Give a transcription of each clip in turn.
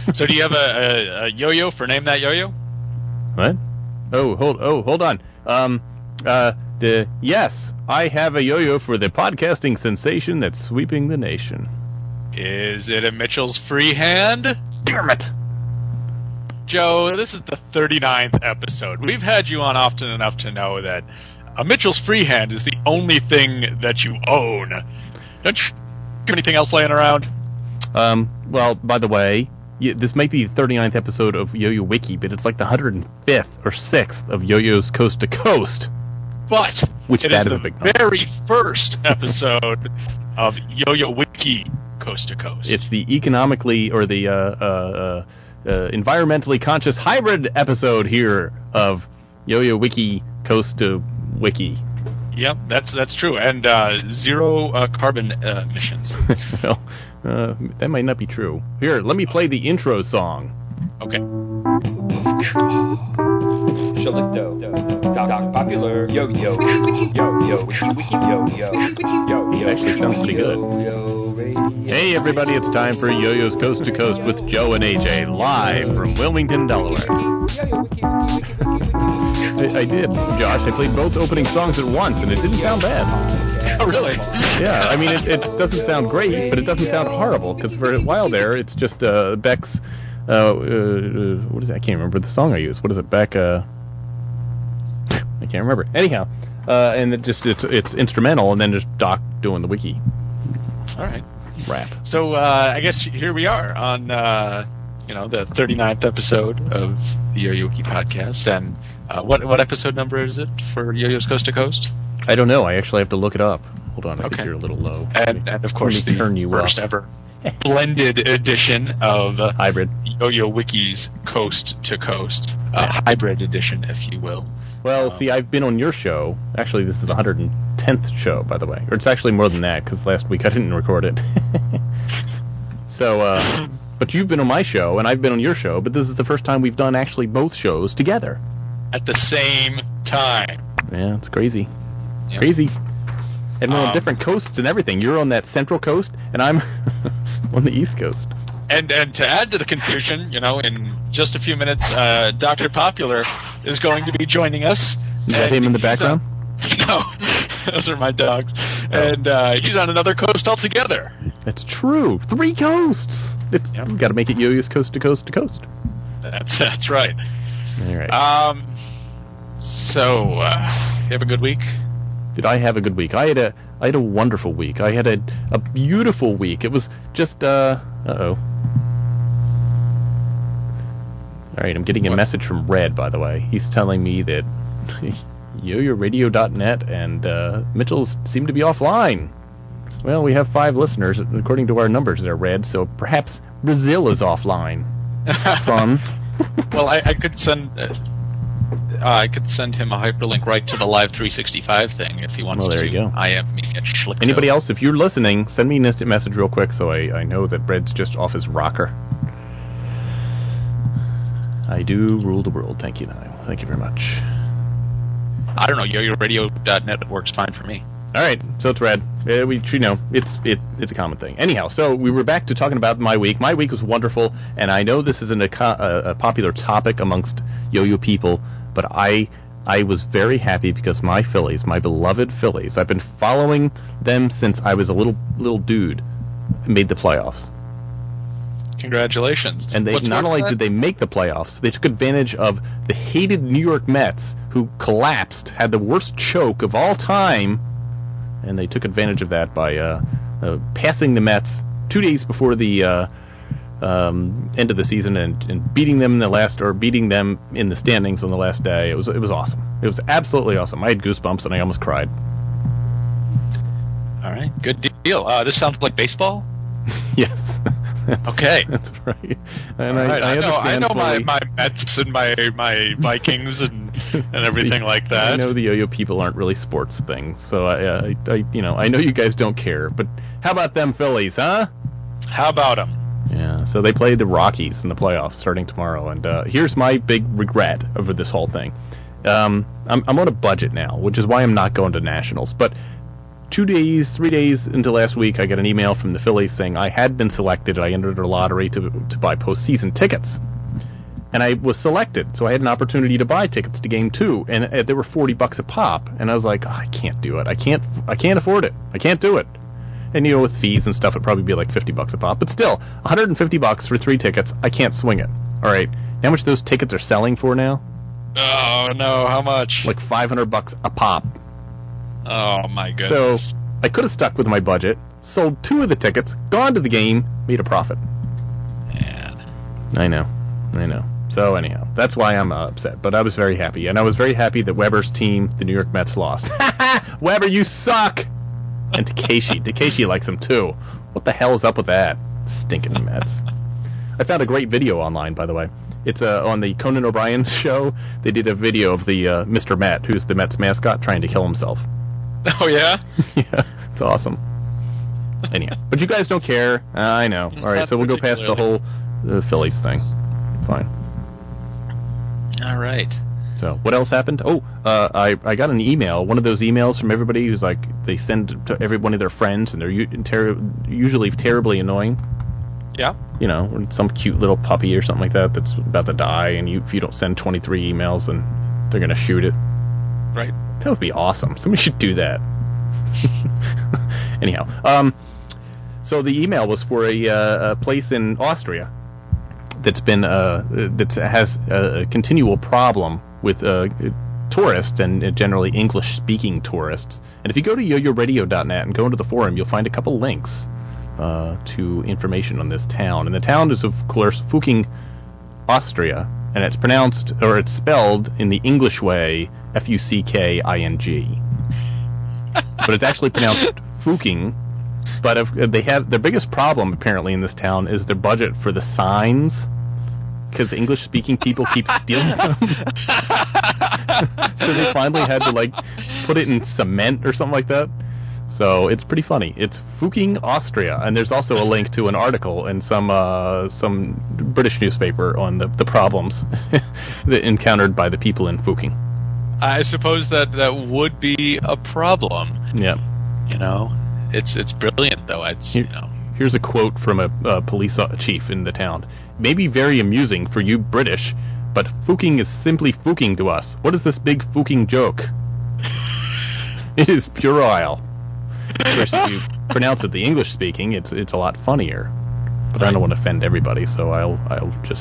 So do you have a yo-yo for Name That Yo-Yo? What? Hold on. Yes, I have a yo-yo for the podcasting sensation that's sweeping the nation. Is it a Mitchell's Freehand? Damn it! Joe, this is the 39th episode. We've had you on often enough to know that a Mitchell's Freehand is the only thing that you own. Don't you have anything else laying around? Well, by the way, this might be the 39th episode of Yo-Yo Wiki, but it's like the 105th or 6th of Yo-Yo's Coast to Coast. But which it that is is a the big number. very first episode of Yo-Yo Wiki Coast to Coast. It's the economically or the environmentally conscious hybrid episode here of Yo-Yo Wiki Coast to Wiki. Yep, that's true, and zero carbon emissions. Well, that might not be true. Here, let me play the intro song. Okay. Shalicto, Doc Popular, Yo Yo, Yo Wiki Wiki, Yo Yo, Yo Yo. Actually sounds pretty good. Hey everybody, it's time for Yo-Yo's Coast to Coast with Joe and AJ, live from Wilmington, Delaware. I did, Josh. I played both opening songs at once, and it didn't sound bad. Oh, really? Yeah, I mean, it doesn't sound great, but it doesn't sound horrible, because for a while there, it's just Beck's, what is it? I can't remember the song I used. What is it? Beck, I can't remember. Anyhow, and it's instrumental, and then just Doc doing the wiki. All right. Rap. So I guess here we are on the 39th episode of the Yo-Yo Wiki podcast, and what episode number is it for Yo-Yo's Coast to Coast? I don't know. I actually have to look it up. Hold on, I think Okay. you're a little low. And of course Let me turn the you first up. ever blended edition of Hybrid. Yo-Yo Wiki's Coast to Coast, hybrid edition, if you will. Well, see, I've been on your show. Actually, this is the 110th show, by the way. Or it's actually more than that, because last week I didn't record it. So, but you've been on my show, and I've been on your show, but this is the first time we've done actually both shows together. At the same time. Yeah, it's crazy. Yep. Crazy. And we're on different coasts and everything. You're on that central coast, and I'm on the east coast. And to add to the confusion, in just a few minutes, Dr. Popular is going to be joining us. Is that him in the background? No, those are my dogs. And he's on another coast altogether. That's true. 3 coasts. We've got to make it Yo-Yo's Coast to Coast to Coast. That's right. All right. So, you have a good week? Did I have a good week? I had a wonderful week. I had a beautiful week. It was just uh-oh. All right, I'm getting a message from Red, by the way. He's telling me that YoYoRadio.net and Mitchell's seem to be offline. Well, we have 5 listeners, according to our numbers there, Red, so perhaps Brazil is offline. Son. Well, I could send him a hyperlink right to the Live 365 thing if he wants Well, there to. you go. I am me at Schlickto. Anybody else, if you're listening, send me an instant message real quick so I know that Red's just off his rocker. I do rule the world. Thank you, Niall. Thank you very much. I don't know. YoYoRadio.net works fine for me. All right, so it's Red. It's a common thing. Anyhow, so we were back to talking about my week. My week was wonderful, and I know this isn't a popular topic amongst yo-yo people, but I was very happy because my Phillies, my beloved Phillies, I've been following them since I was a little dude, made the playoffs. Congratulations. And they not only did they make the playoffs, they took advantage of the hated New York Mets, who collapsed, had the worst choke of all time, and they took advantage of that by passing the Mets 2 days before the end of the season and beating them beating them in the standings on the last day. It was awesome. It was absolutely awesome. I had goosebumps and I almost cried. All right, good deal. This sounds like baseball. Yes. Okay, that's right. And right. I know fully. my Mets and my Vikings and everything like that. I know the yo-yo people aren't really sports things, so I know you guys don't care. But how about them Phillies, huh? How about them? Yeah. So they play the Rockies in the playoffs starting tomorrow, and here's my big regret over this whole thing. I'm on a budget now, which is why I'm not going to Nationals. But 3 days into last week, I got an email from the Phillies saying I had been selected. I entered a lottery to buy postseason tickets. And I was selected, so I had an opportunity to buy tickets to Game 2, and they were $40 a pop. And I was like, I can't do it. I can't afford it. I can't do it. And, with fees and stuff, it'd probably be like $50 a pop. But still, $150 for 3 tickets, I can't swing it. All right. How much those tickets are selling for now? Oh, no. How much? Like $500 a pop. Oh, my goodness. So I could have stuck with my budget, sold 2 of the tickets, gone to the game, made a profit. Man. I know. So anyhow, that's why I'm upset. But I was very happy. And I was very happy that Weber's team, the New York Mets, lost. Weber, you suck! And Takeshi likes him too. What the hell is up with that? Stinking Mets. I found a great video online, by the way. It's on the Conan O'Brien show. They did a video of the Mr. Met, who's the Mets mascot, trying to kill himself. Oh, yeah? Yeah, it's awesome. Anyhow, but you guys don't care. I know. All right, so we'll go past the whole Phillies thing. Fine. All right. So, what else happened? Oh, I got an email, one of those emails from everybody who's like, they send to every one of their friends, and they're usually terribly annoying. Yeah. Some cute little puppy or something like that that's about to die, and if you don't send 23 emails, then they're going to shoot it. Right. That would be awesome. Somebody should do that. Anyhow, so the email was for a place in Austria that's been that has a continual problem with tourists and generally English-speaking tourists. And if you go to yoyoradio.net and go into the forum, you'll find a couple links to information on this town. And the town is, of course, Fuking, Austria, and it's pronounced, or it's spelled in the English way, F-U-C-K-I-N-G. But it's actually pronounced Fuking. But they have their biggest problem apparently in this town is their budget for the signs, because English-speaking people keep stealing them. So they finally had to put it in cement or something like that. So it's pretty funny. It's Fuking, Austria, and there's also a link to an article in some British newspaper on the problems that encountered by the people in Fuking. I suppose that would be a problem. Yeah. It's brilliant, though. Here's a quote from a police chief in the town. It may be very amusing for you British, but Fuking is simply Fuking to us. What is this big Fuking joke? It is puerile. Of course, if you pronounce it the English speaking, it's a lot funnier. But I don't want to offend everybody, so I'll just,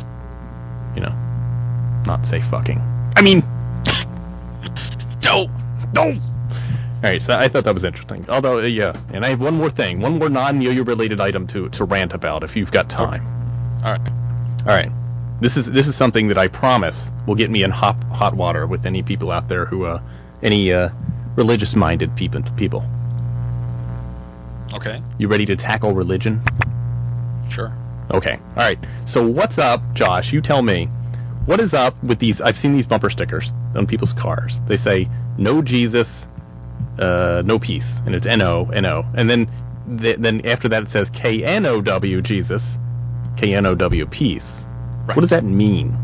not say fucking. I mean, don't. Alright, so I thought that was interesting. Although, yeah, and I have one more thing, one more non-yo-yo related item to rant about, if you've got time. Alright. This is something that I promise will get me in hot water with any people out there who, any religious-minded people. Okay. You ready to tackle religion? Sure. Okay. Alright. So what's up, Josh? You tell me. What is up with these? I've seen these bumper stickers on people's cars. They say, no Jesus, no peace. And it's N-O, N-O. And then after that it says K-N-O-W, Jesus, K-N-O-W, peace. Right. What does that mean?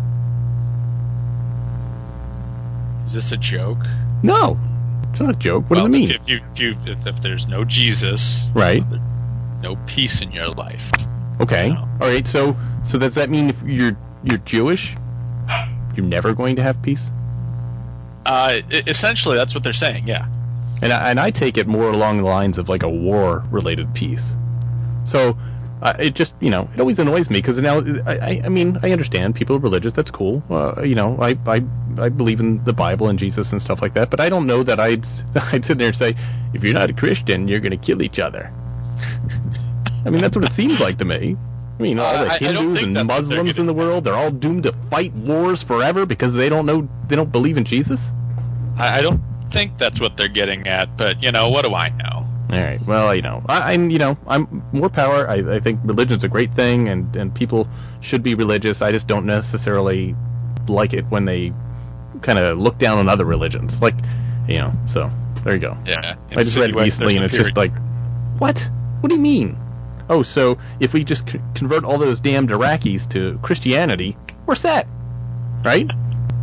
Is this a joke? No. It's not a joke. What does it mean? If there's no Jesus, right, no peace in your life. Okay. All right. So does that mean if you're Jewish, you're never going to have peace? Essentially, that's what they're saying. Yeah. And I take it more along the lines of like a war-related peace. So it just it always annoys me because now I mean I understand people are religious. That's cool. I believe in the Bible and Jesus and stuff like that. But I don't know that I'd sit there and say, if you're not a Christian, you're going to kill each other. I mean that's what it seems like to me. I mean all the Hindus and Muslims in the world, they're all doomed to fight wars forever because they don't believe in Jesus. I don't think that's what they're getting at. But what do I know? All right. Well, I'm more power. I think religion's a great thing, and people should be religious. I just don't necessarily like it when they kind of look down on other religions. So there you go. Yeah. I just read it recently, and it's just like, what? What do you mean? Oh, so if we just convert all those damned Iraqis to Christianity, we're set, right?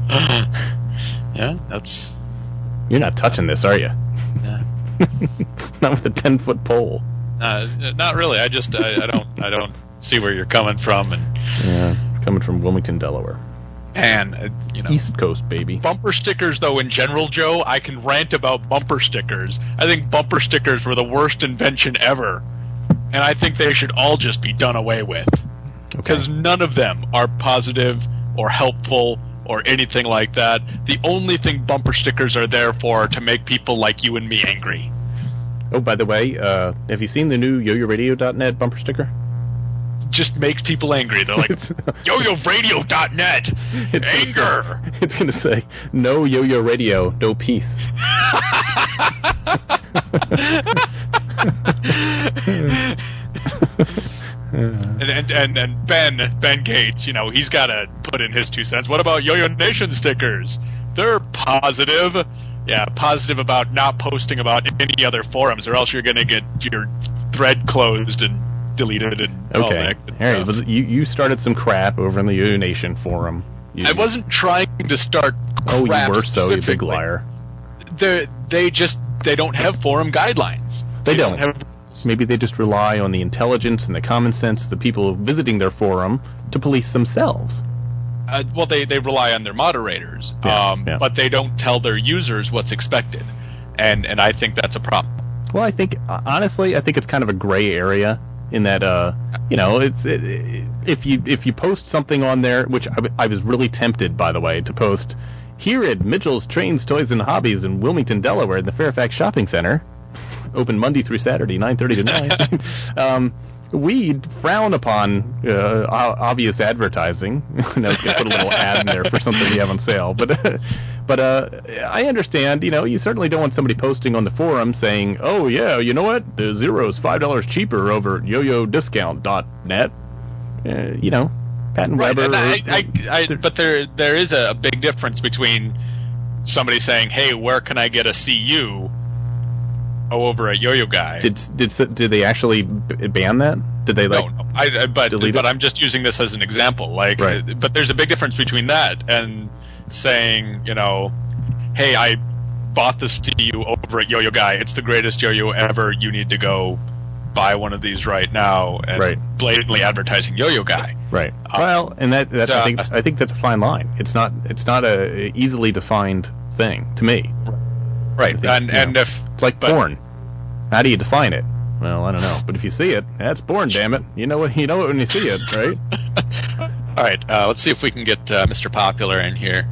Yeah, that's. You're not touching this, are you? Yeah. Not with a 10-foot pole. Not really. I don't see where you're coming from, and Yeah, coming from Wilmington, Delaware. and East Coast, baby. bumper stickers, though, in general, Joe, I can rant about bumper stickers. I think bumper stickers were the worst invention ever, and I think they should all just be done away with. Because none of them are positive or helpful or anything like that. The only thing bumper stickers are there for to make people like you and me angry. Oh, by the way, have you seen the new YoYoRadio.net bumper sticker? Just makes people angry. They're like, YoYoRadio.net! Anger! It's going to say, no Yo-Yo Radio, no peace. And Ben Gates, he's got to put in his 2 cents. What about Yo-Yo Nation stickers? They're positive. Yeah, positive about not posting about any other forums, or else you're going to get your thread closed and deleted and all that good stuff. All right, you started some crap over in the Yo-Yo Nation forum. I wasn't trying to start crap. Oh, you were so, you big liar. They don't have forum guidelines. They don't have. Maybe they just rely on the intelligence and the common sense of the people visiting their forum to police themselves. Well, they rely on their moderators, but they don't tell their users what's expected, and I think that's a problem. Well, I think honestly, it's kind of a gray area in that if you post something on there, which I was really tempted, by the way, to post here at Mitchell's Trains, Toys and Hobbies in Wilmington, Delaware, in the Fairfax Shopping Center, open Monday through Saturday, 9:30 to 9. We frown upon obvious advertising. I was going to put a little ad in there for something we have on sale, but I understand. You certainly don't want somebody posting on the forum saying, "Oh yeah, you know what? The Zero's $5 cheaper over at YoYoDiscount.net." Pat and Right, Weber. but there is a big difference between somebody saying, "Hey, where can I get a CU?" over at Yo-Yo Guy. Did they actually ban that? Did they No. But delete it? I'm just using this as an example. Right. But there's a big difference between that and saying, hey, I bought this CU over at Yo-Yo Guy. It's the greatest yo-yo ever. You need to go buy one of these right now, and blatantly advertising Yo-Yo Guy. Right. Well, and that's I think that's a fine line. It's not a easily defined thing to me. Right. And if it's like porn, how do you define it? Well, I don't know, but if you see it, that's porn. Damn it! You know it when you see it, right? All right. Let's see if we can get Mr. Popular in here.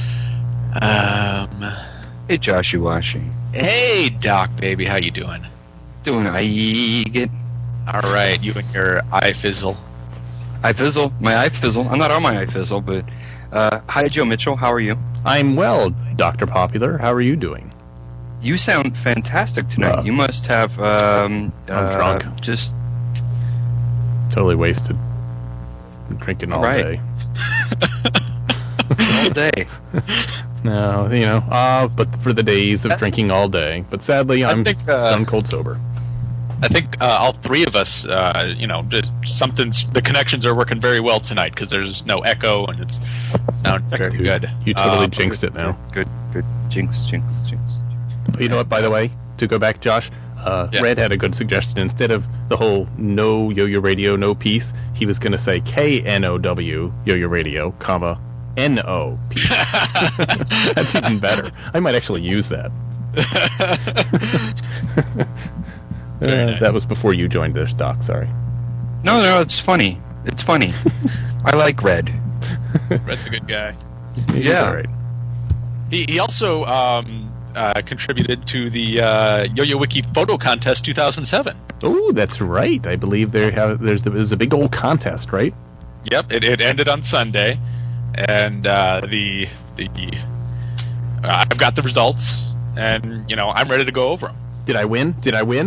Hey, Joshy Washy. Hey, Doc, baby, how you doing? Doing good. All right, you and your iFizzle. iFizzle? My iFizzle? I'm not on my iFizzle, but hi, Joe Mitchell. How are you? I'm well, Dr. Popular. How are you doing? You sound fantastic tonight. You must have I'm drunk. Just totally wasted. Been drinking all day. All day. No, but for the days of drinking all day. But sadly, I'm stone cold sober. I think all three of us, the connections are working very well tonight because there's no echo and it's sounding very good. You totally jinxed it now. Good. Jinx. You know what, by the way, to go back, Josh, Red had a good suggestion. Instead of the whole no Yo-Yo Radio, no peace, he was going to say KNOW Yo-Yo Radio, comma, NO peace. That's even better. I might actually use that. Nice. That was before you joined us, Doc, sorry. No, it's funny. It's funny. I like Red. Red's a good guy. He's Yeah. all right. He also contributed to the Yo-Yo Wiki Photo Contest 2007. Oh, that's right. I believe there's a big old contest, right? Yep, it ended on Sunday, and I've got the results, and I'm ready to go over them. Did I win?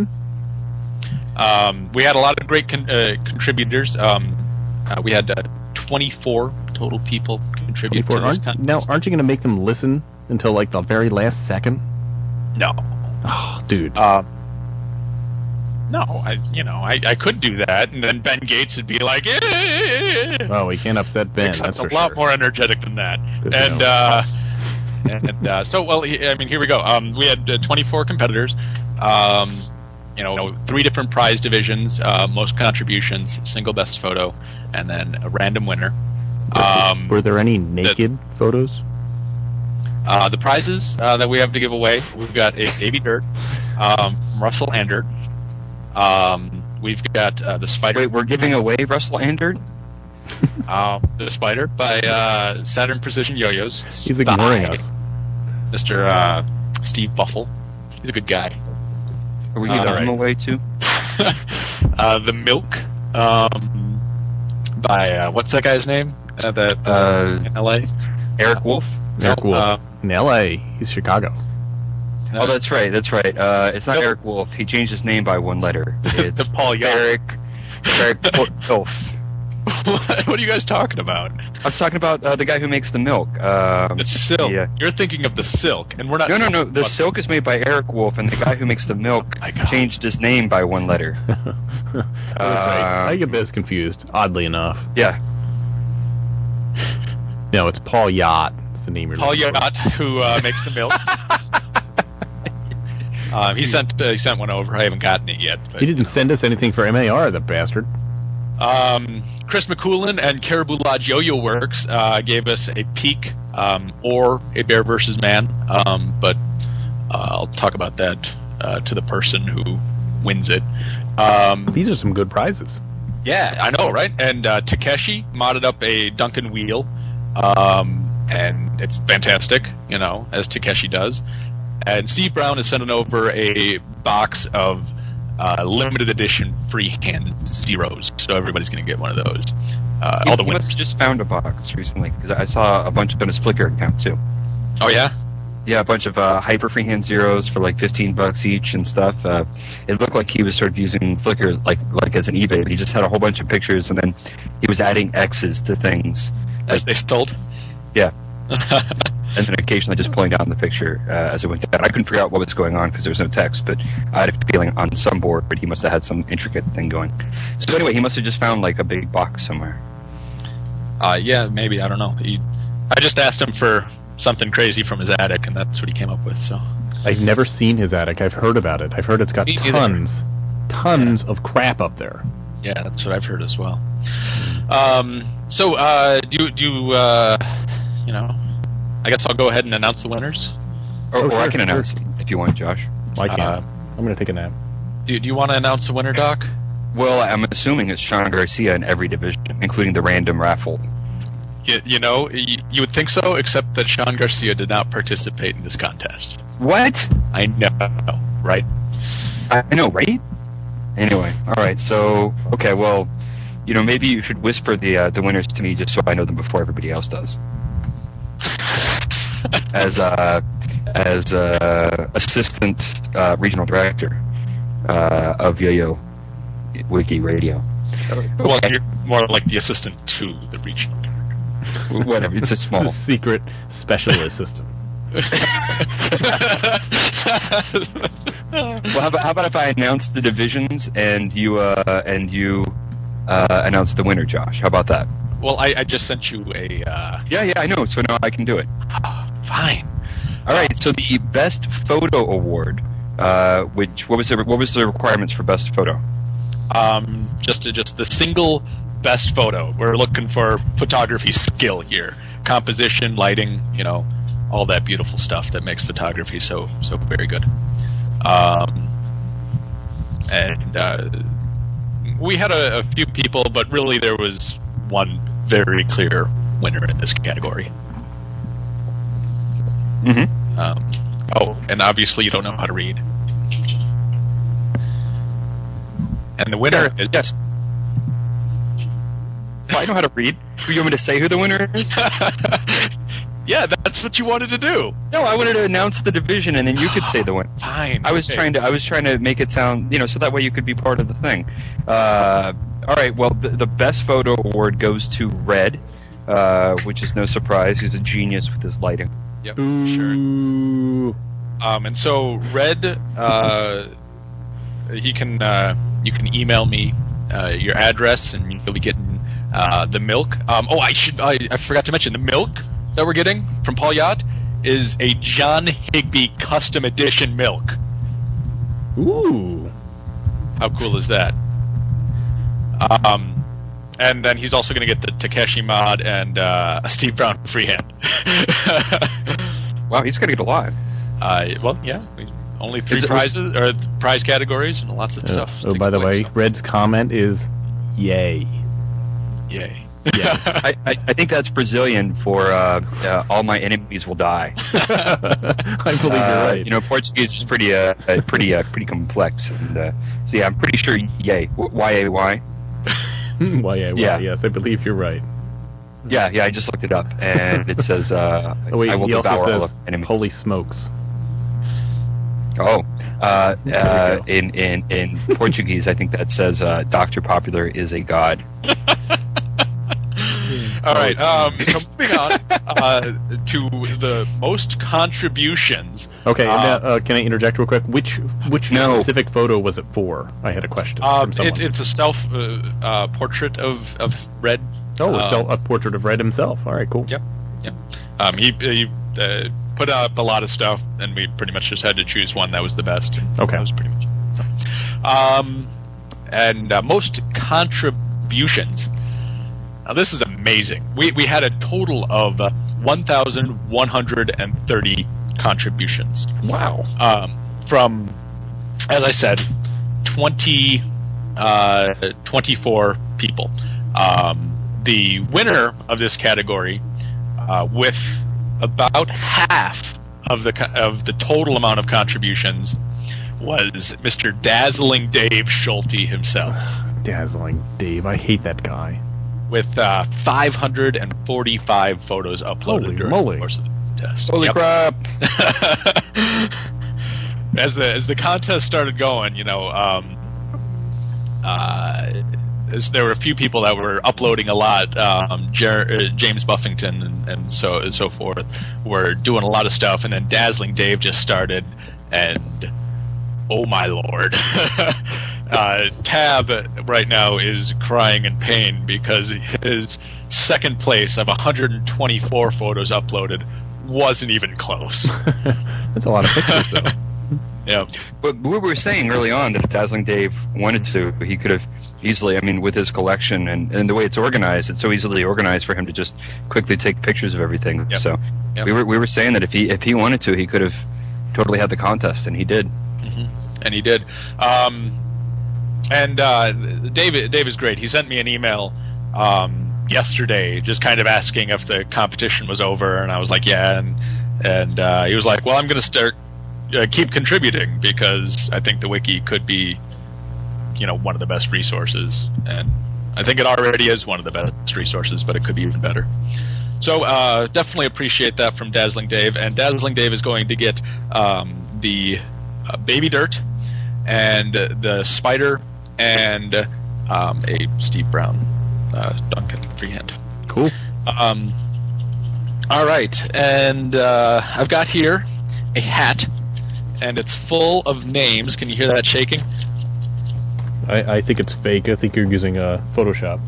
We had a lot of great contributors. We had 24 total people contribute to this contest. Now, aren't you going to make them listen until like the very last second? No. Oh, dude. No, I could do that, and then Ben Gates would be like, Oh, we can't upset Ben. Except That's for a lot sure. more energetic than that. So, here we go. We had 24 competitors. 3 different prize divisions, most contributions, single best photo, and then a random winner. Were there any naked photos? The prizes that we have to give away, we've got a Baby Dirt, Russell Andert. We've got the Spider. Wait, we're giving away Russell Andert? The Spider by Saturn Precision Yo-Yos. He's ignoring by us. Mr. Steve Buffle. He's a good guy. Are we giving him away too? The Milk by what's that guy's name? In L.A. Eric Wolf. Eric Wolf. In L.A. He's Chicago. Oh, that's right. It's not Eric Wolf. He changed his name by 1 letter. It's Paul Yacht. Eric Wolf. What are you guys talking about? I'm talking about the guy who makes the milk. The Silk. Yeah. You're thinking of the Silk, and we're not. No. The Silk is made by Eric Wolf, and the guy who makes the milk changed his name by 1 letter. That's right. I get this confused, oddly enough. Yeah. No, it's Paul Yacht. It's the name. Paul Yacht, who makes the milk. He sent one over. I haven't gotten it yet. But, he didn't send us anything for MAR, the bastard. Chris McCoolin and Caribou Lodge Yo-Yo Works gave us a peek or a Bear versus Man, but I'll talk about that to the person who wins it. These are some good prizes. Yeah, I know, right? And Takeshi modded up a Duncan wheel, and it's fantastic, as Takeshi does. And Steve Brown is sending over a box of limited edition freehand zeros, so everybody's going to get one of those. All the He winners. must have just found a box recently, because I saw a bunch on his Flickr account too. Oh yeah, Yeah, a bunch of hyper freehand zeros for like $15 each and stuff. It looked like he was sort of using Flickr like as an eBay. He just had a whole bunch of pictures, and then he was adding X's to things as they sold. Yeah. And then occasionally just pulling down the picture as it went down. I couldn't figure out what was going on because there was no text, but I had a feeling on some board he must have had some intricate thing going. So anyway, he must have just found like a big box somewhere. Yeah, maybe. I don't know. I just asked him for something crazy from his attic, and that's what he came up with. So I've never seen his attic. I've heard about it. I've heard it's got Me neither. tons of crap up there. yeah, that's what I've heard as well. So I guess I'll go ahead and announce the winners. Or I sure, can announce it if you want, Josh. I can't. I'm going to take a nap. Do you want to announce the winner, Doc? Well, I'm assuming it's Sean Garcia in every division, including the random raffle. You would think so, except that Sean Garcia did not participate in this contest. What? I know, right? I know, right? Anyway, all right. So, okay, well, maybe you should whisper the winners to me just so I know them before everybody else does. As assistant regional director of Yo-Yo Wiki Radio. Well, you're more like the assistant to the regional. Whatever, it's a small. The secret special assistant. Well, how about if I announce the divisions and you announce the winner, Josh? How about that? Well, I just sent you a. Yeah, I know. So now I can do it. Fine. All right. So the best photo award, what was the requirements for best photo? Just the single best photo. We're looking for photography skill here, composition, lighting, all that beautiful stuff that makes photography so very good. And we had a few people, but really there was one very clear winner in this category. Mm-hmm. And obviously you don't know how to read. And the winner is... Yes. Well, I know how to read. Do you want me to say who the winner is? Yeah, that's what you wanted to do. No, I wanted to announce the division, and then you could say the winner. Fine. I was trying to make it sound, so that way you could be part of the thing. All right. Well, the best photo award goes to Red, which is no surprise. He's a genius with his lighting. Yep, sure. Ooh. And so Red, you can email me your address, and you'll be getting the milk. I forgot to mention the milk that we're getting from Paul Yacht is a John Higby custom edition milk. Ooh. How cool is that? And then he's also going to get the Takeshi mod and a Steve Brown freehand. Wow, he's going to get a lot. Well, yeah. Only 3 prizes or prize categories and lots of stuff. Oh, by the way, Red's comment is, "Yay, yay." yeah." I think that's Brazilian for all my enemies will die. I believe you're right. You know, Portuguese is pretty complex, and so yeah, I'm pretty sure yay. Y-A-Y. Y-A-Y, Yeah. yes, I believe you're right. Yeah, I just looked it up, and it says Oh, wait, I will he also devour all says, of enemies. "Holy smokes." Oh, There in Portuguese, I think that says Dr. Popular is a god. All right. So moving on to the most contributions. Okay, can I interject real quick? Which No. specific photo was it for? I had a question from someone. It's a self portrait of Red. A portrait of Red himself. All right, cool. Yep. He put up a lot of stuff, and we pretty much just had to choose one that was the best. And Okay. That was pretty much it. So, most contributions. Now, this is amazing. We had a total of 1,130 contributions. Wow. From, as I said, 24 people. The winner of this category, with about half of the total amount of contributions, was Mr. Dazzling Dave Schulte himself, Dazzling Dave. I hate that guy. with 545 photos uploaded Holy during moly. the course of the test. Holy Yep. crap! As the contest started going, as there were a few people that were uploading a lot. James Buffington and so forth were doing a lot of stuff, and then Dazzling Dave just started, and oh my lord. Tab right now is crying in pain because his second place of 124 photos uploaded wasn't even close. That's a lot of pictures, though. Yeah. But we were saying early on that if Dazzling Dave wanted to, he could have easily, I mean, with his collection and the way it's organized, it's so easily organized for him to just quickly take pictures of everything. Yep. So Yep. we were saying that if he wanted to, he could have totally had the contest, and he did. And he did. Dave is great. He sent me an email yesterday just kind of asking if the competition was over, and I was like, yeah, and he was like, well, I'm going to start keep contributing because I think the wiki could be one of the best resources, and I think it already is one of the best resources, but it could be even better. So definitely appreciate that from Dazzling Dave, and Dazzling Dave is going to get the Baby Dirt and the Spider and a Steve Brown Duncan freehand. Cool. All right, and I've got here a hat, and it's full of names. Can you hear that shaking? I think it's fake. I think you're using Photoshop.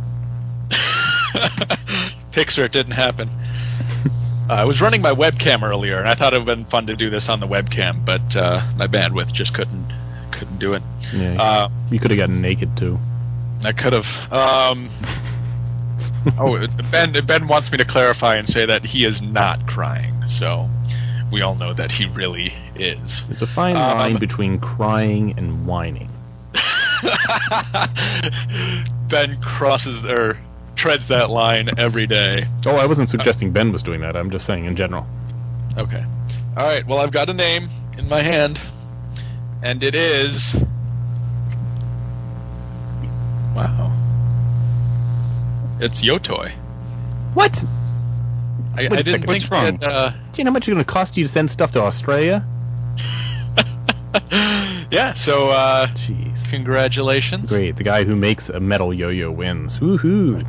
Pixar, it didn't happen. I was running my webcam earlier, and I thought it would have been fun to do this on the webcam, but my bandwidth just couldn't do it. Yeah, you could have gotten naked too. I could have. Ben wants me to clarify and say that he is not crying, so we all know that he really is. There's a fine line between crying and whining. Ben treads that line every day. Oh, I wasn't suggesting Ben was doing that. I'm just saying in general. Okay. All right. Well, I've got a name in my hand, and it is. Wow. It's Yotoi. What? I Wait a didn't second, think what's wrong? that. Do you know how much it's going to cost you to send stuff to Australia? Yeah. So, Jeez. congratulations. Great. The guy who makes a metal yo-yo wins. Woohoo!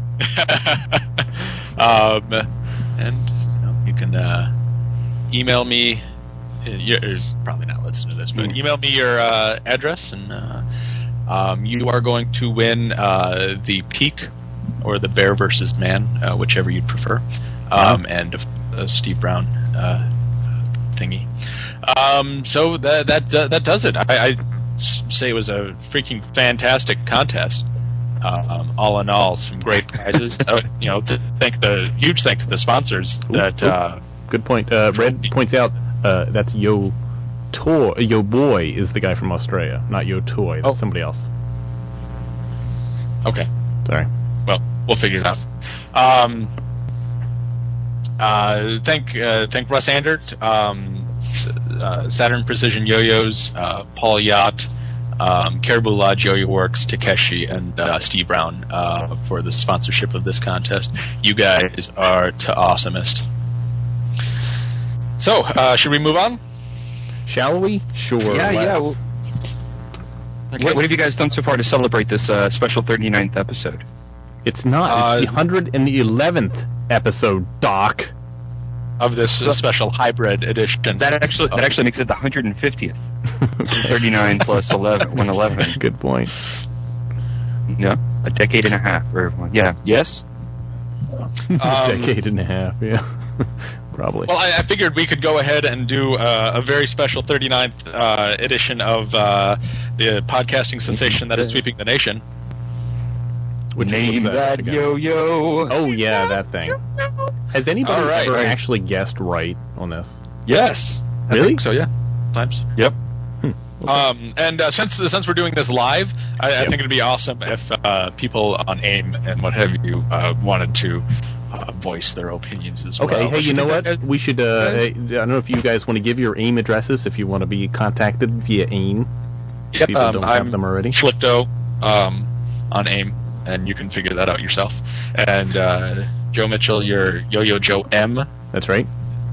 And you can email me. You're probably not listening to this, but email me your address, and you are going to win the Peak or the Bear versus Man, whichever you'd prefer, and a Steve Brown thingy. So that does it. I say it was a freaking fantastic contest. All in all, some great prizes. Huge thanks to the sponsors. Good point. Red points out that's Yo Boy is the guy from Australia, not Yo Toy. That's somebody else. Okay. Sorry. Well, we'll figure it out. Thank Russ Andert, Saturn Precision Yo-Yos, Paul Yacht, Caribou Lodge Yo-Yo Works, Takeshi, and Steve Brown for the sponsorship of this contest. You guys are to awesomest. So, should we move on? Shall we? Sure. Yeah. Well, Okay. what have you guys done so far to celebrate this special 39th episode? It's not. It's the 111th episode, Doc. Of this special hybrid edition. That actually makes it the 150th. 39 plus 111. Good point. Yeah, a decade and a half for everyone. Yeah. Yes. Decade and a half. Yeah. Probably. Well, I figured we could go ahead and do a very special 39th edition of the podcasting sensation that is sweeping the nation. Name that yo-yo. Oh, yeah, that thing. Has anybody ever right. actually guessed right on this? Yes. I Really? think so, yeah. Times. Yep. And since we're doing this live, I think it'd be awesome if people on AIM and what have you wanted to voice their opinions as well. Okay, hey, you know what? Guys? We should, I don't know if you guys want to give your AIM addresses if you want to be contacted via AIM. Yep, People don't have them already. Schlicto on AIM, and you can figure that out yourself. And Joe Mitchell, you're Yo-Yo Joe M. That's right.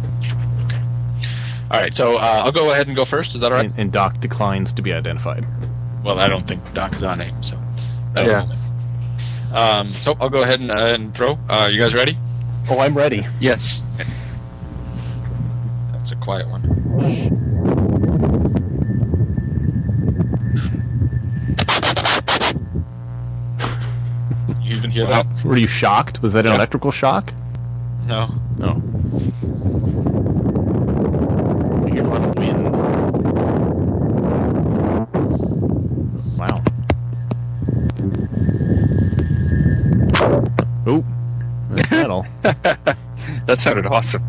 All right, so I'll go ahead and go first. Is that all right? And Doc declines to be identified. Well, I don't think Doc is on AIM, so. Yeah. So I'll go ahead and throw. You guys ready? Oh, I'm ready. Yes. That's a quiet one. You even hear that? Were you shocked? Was that an electrical shock? No. No. I hear a lot of wind. Wow. Oh, that's metal. That sounded awesome.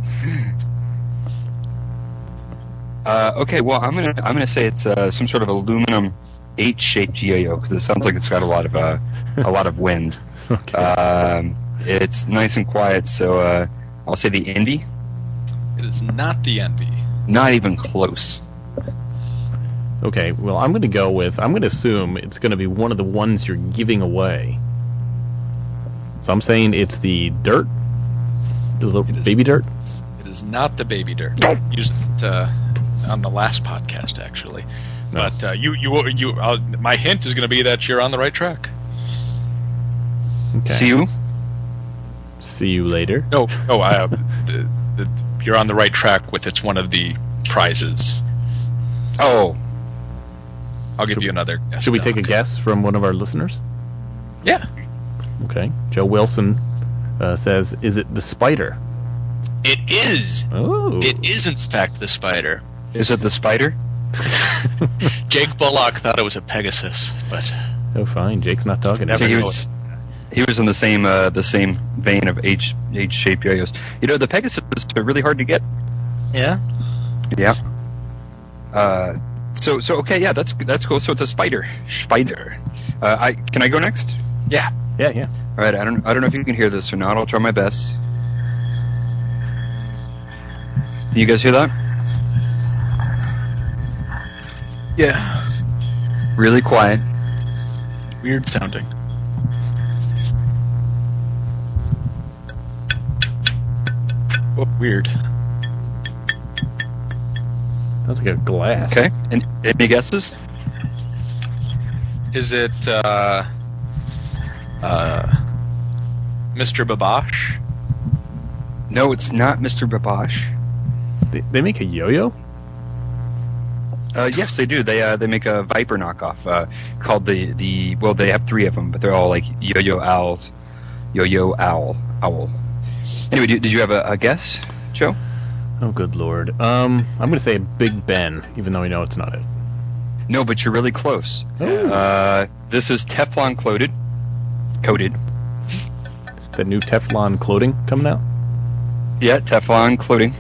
Okay, well, I'm gonna say it's some sort of aluminum H-shaped yo-yo because it sounds like it's got a lot of wind. Okay. It's nice and quiet, so I'll say the Envy. It is not the Envy. Not even close. Okay, well, I'm going to assume it's going to be one of the ones you're giving away. So I'm saying it's the Dirt? The little baby Dirt? It is not the Baby Dirt. Used it on the last podcast, actually. No. But my hint is going to be that you're on the right track. Okay. See you later. No, you're on the right track with it's one of the prizes. Oh. I'll give you another guess. Should we take a guess from one of our listeners? Yeah. Okay. Joe Wilson says, is it the Spider? It is. Oh. It is, in fact, the Spider. Is it the Spider? Jake Bullock thought it was a Pegasus, but... Oh, fine. Jake's not talking. Never See, know he was in the same vein of H-shaped yo-yos. You know, the Pegasus are really hard to get. Yeah? Yeah. So okay, yeah, that's cool. So it's a spider. Spider. Can I go next? Yeah. Yeah. All right. I don't know if you can hear this or not. I'll try my best. Can you guys hear that? Yeah. Really quiet. Weird sounding. Oh, weird. Sounds like a glass. Okay. And any guesses? Is it Mr. Babosh? No, it's not Mr. Babosh. They make a yo-yo? Yes, they do. They make a Viper knockoff called the. Well, they have 3 of them, but they're all like Yo-Yo Owls. Yo-Yo Owl. Anyway, did you have a guess, Joe? Oh, good lord. I'm going to say Big Ben, even though I know it's not it. No, but you're really close. Oh. This is Teflon coated. The new Teflon clothing coming out? Yeah, Teflon coating.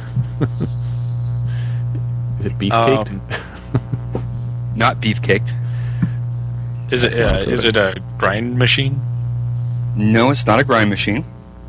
Is it beef caked? Not beef caked. Is it a grind machine? No, it's not a grind machine.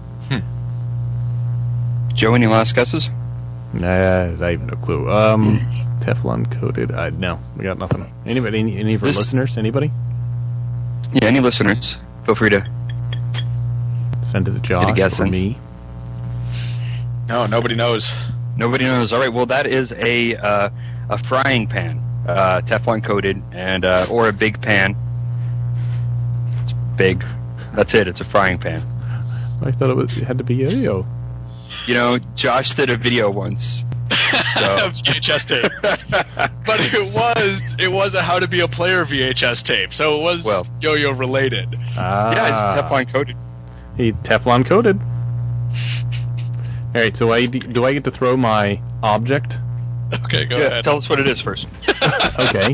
Joe, any last guesses? Nah, I have no clue. Teflon coated. No, we got nothing. Anybody? Any of our listeners? Anybody? Yeah, any listeners? Feel free to send it to Josh or me. No, nobody knows. Nobody knows. All right. Well, that is a frying pan, Teflon coated, and or a big pan. It's big. That's it. It's a frying pan. I thought it had to be yo. You know, Josh did a video once. So. VHS tape. But it was a How to Be a Player VHS tape, so it was yo-yo related. Yeah, it's Teflon coated. He Teflon coated. All right, so do I get to throw my object? Okay, go ahead. Tell us what it is first. Okay.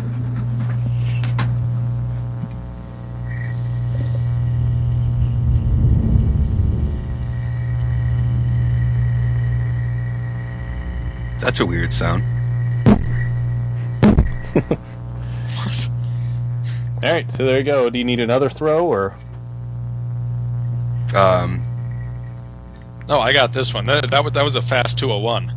That's a weird sound. What? All right, so there you go. Do you need another throw or? No, I got this one. That was a fast 201.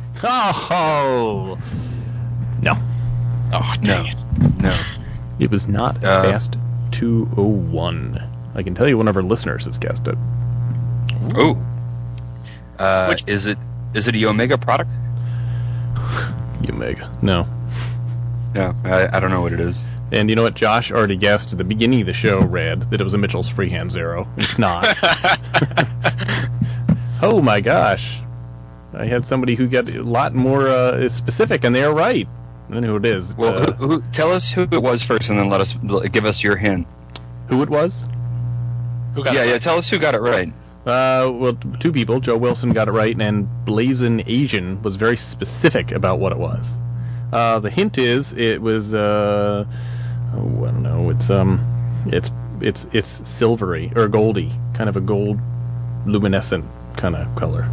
Oh no! Oh dang it! No, it was not a fast 201. I can tell you one of our listeners has guessed it. Oh, is it a Omega product? Omega. No. No, I don't know what it is. And you know what? Josh already guessed at the beginning of the show, Red, that it was a Mitchell's Freehand Zero. It's not. Oh my gosh. I had somebody who got a lot more specific, and they are right. I don't know who it is. Well, tell us who it was first, and then give us your hint. Who it was? Who got it right? Yeah, tell us who got it right. Well, two people. Joe Wilson got it right, and Blazin' Asian was very specific about what it was. The hint is it was I don't know. It's silvery or goldy, kind of a gold luminescent kind of color.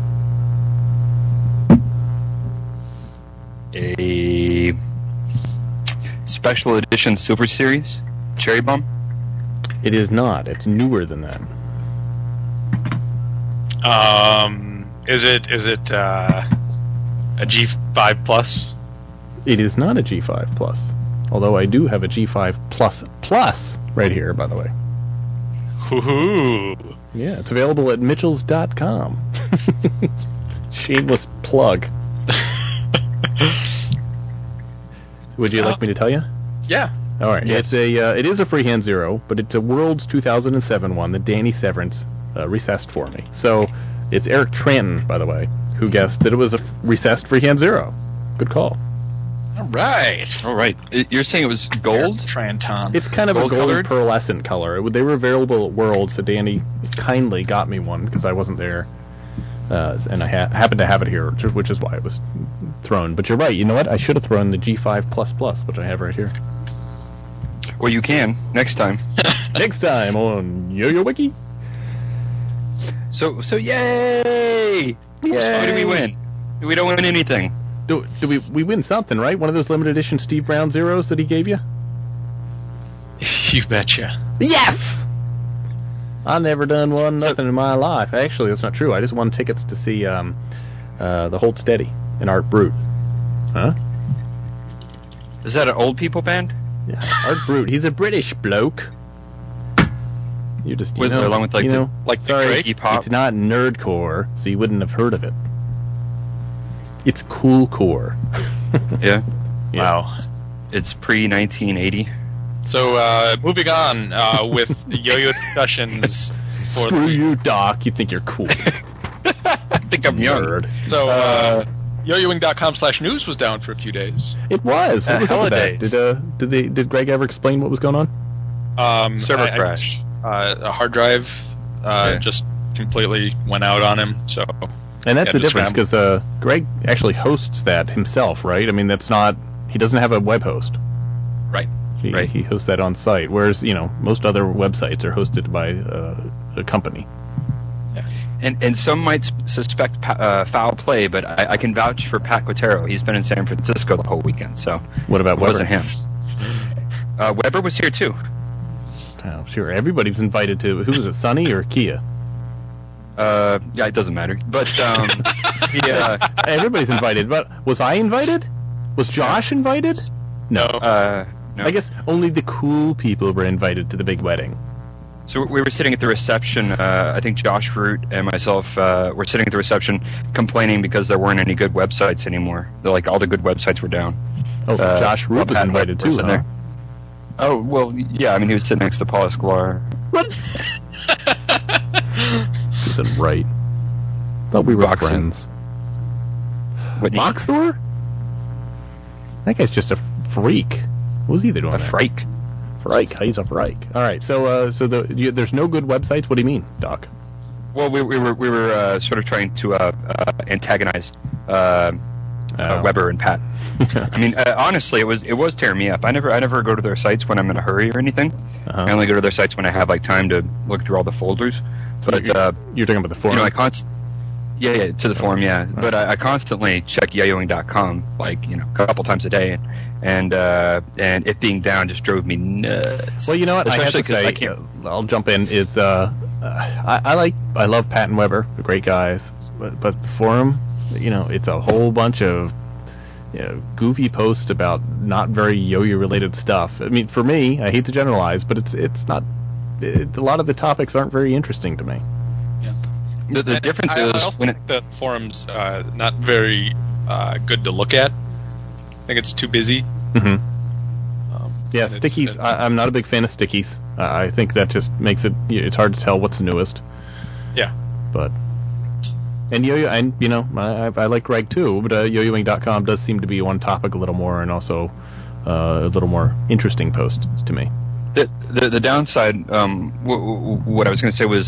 A special edition Silver Series Cherry Bomb? It is not. It's newer than that. Is it a G5 Plus? It is not a G5 Plus. Although I do have a G5 Plus right here, by the way. Woohoo! Yeah, it's available at Mitchells.com. Shameless plug. Would you like me to tell you? Yeah. All right. Yes. It is a Freehand Zero, but it's a World's 2007 one that Danny Severance recessed for me. So it's Eric Tranton, by the way, who guessed that it was a recessed Freehand Zero. Good call. All right. You're saying it was gold? Tranton. It's kind of a gold Gold-colored? pearlescent color. They were available at Worlds, so Danny kindly got me one because I wasn't there. And I happened to have it here, which is why it was thrown. But you're right. You know what? I should have thrown the G5++, which I have right here. Well, you can next time. Next time on Yo-Yo Wiki. So yay! What do we win? We don't win anything. Do we win something, right? One of those limited edition Steve Brown Zeros that he gave you? You betcha. Yes! I never done nothing in my life. Actually, that's not true. I just won tickets to see the Hold Steady and Art Brut. Huh? Is that an old people band? Yeah, Art Brut. He's a British bloke. You just along with sorry, the Iggy Pop. it's not nerdcore, so you wouldn't have heard of it. It's coolcore. Yeah. Wow. It's pre-1980. So, moving on with yo-yo discussions. Screw you, Doc. You think you're cool. I think I'm young. Nerd. So, yoyoing.com/news was down for a few days. It was. What was up with that? holidays. Did Greg ever explain what was going on? Server crash. A hard drive just completely went out on him. So, And that's the just difference, because Greg actually hosts that himself, right? I mean, that's not... He doesn't have a web host. Right. He hosts that on site, whereas most other websites are hosted by a company. And some might suspect foul play, but I can vouch for Pat Quatero. He's been in San Francisco the whole weekend, so what about it Weber? wasn't him. Weber was here too. Oh, sure. Everybody was invited to. Who was it, Sonny or Kia? Yeah, it doesn't matter. But everybody's invited. But was I invited? Was Josh invited? No. No. I guess only the cool people were invited to the big wedding. So we were sitting at the reception. I think Josh Root and myself were sitting at the reception complaining because there weren't any good websites anymore. Like all the good websites were down. Oh, Josh Root was invited too, huh? There. Oh, well, yeah. I mean, he was sitting next to Paul Escobar. What? Isn't right. Thought we were friends. Whitney. Boxthor? That guy's just a freak. What was he doing? A freak. Freak. He's a freak. All right. So, there's no good websites. What do you mean, Doc? Well, we were sort of trying to antagonize Weber and Pat. I mean, honestly, it was tearing me up. I never go to their sites when I'm in a hurry or anything. Uh-huh. I only go to their sites when I have like time to look through all the folders. But you're talking about the forum. Yeah, to the forum, yeah. Right. But I constantly check yoyoing.com like a couple times a day, and it being down just drove me nuts. Well, you know what? Especially because I can't. I'll jump in. It's I love Pat and Weber, they're great guys, but the forum, it's a whole bunch of goofy posts about not very yo-yo related stuff. I mean, for me, I hate to generalize, but it's not. A lot of the topics aren't very interesting to me. Yeah. The difference is I also think the forum's not very good to look at. I think it's too busy. Mm-hmm. Yeah, stickies. I'm not a big fan of stickies. I think that just makes it's hard to tell what's the newest. Yeah. But yo-yo, and I like Greg too, but yoyoing.com does seem to be on topic a little more, and also a little more interesting posts to me. The downside, what I was going to say was,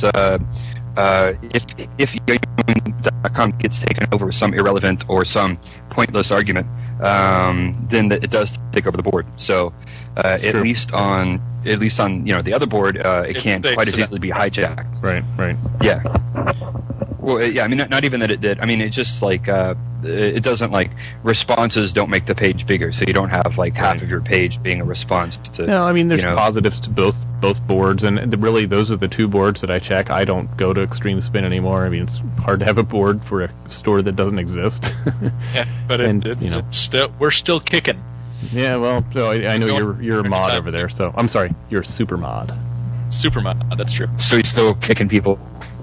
if yoyoing.com gets taken over with some irrelevant or some pointless argument, then it does take over the board. So at least on the other board, it can't quite as easily be hijacked. Right. Yeah. Well, yeah. I mean, not even that it did. I mean, it just like it doesn't like responses don't make the page bigger, so you don't have like half of your page being a response to. No, I mean, there's positives to both boards, and really those are the two boards that I check. I don't go to Extreme Spin anymore. I mean, it's hard to have a board for a store that doesn't exist. Yeah, but it's still we're still kicking. Yeah, well, so I know you're a mod over there. So I'm sorry, you're a super mod. Super mod, that's true. So he's still kicking people.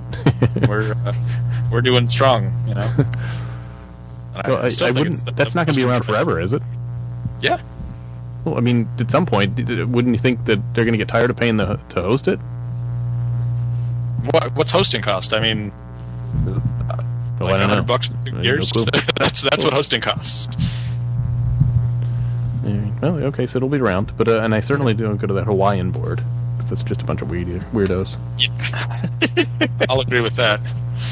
We're doing strong, Well, I wouldn't. That's not going to be around forever, is it? Yeah. Well, I mean, at some point, wouldn't you think that they're going to get tired of paying to host it? What's hosting cost? I mean, like $100 for 2 years. No that's what hosting costs. Well, okay, so it'll be around, but and I certainly don't go to that Hawaiian board. That's just a bunch of weirdos. Yeah. I'll agree with that.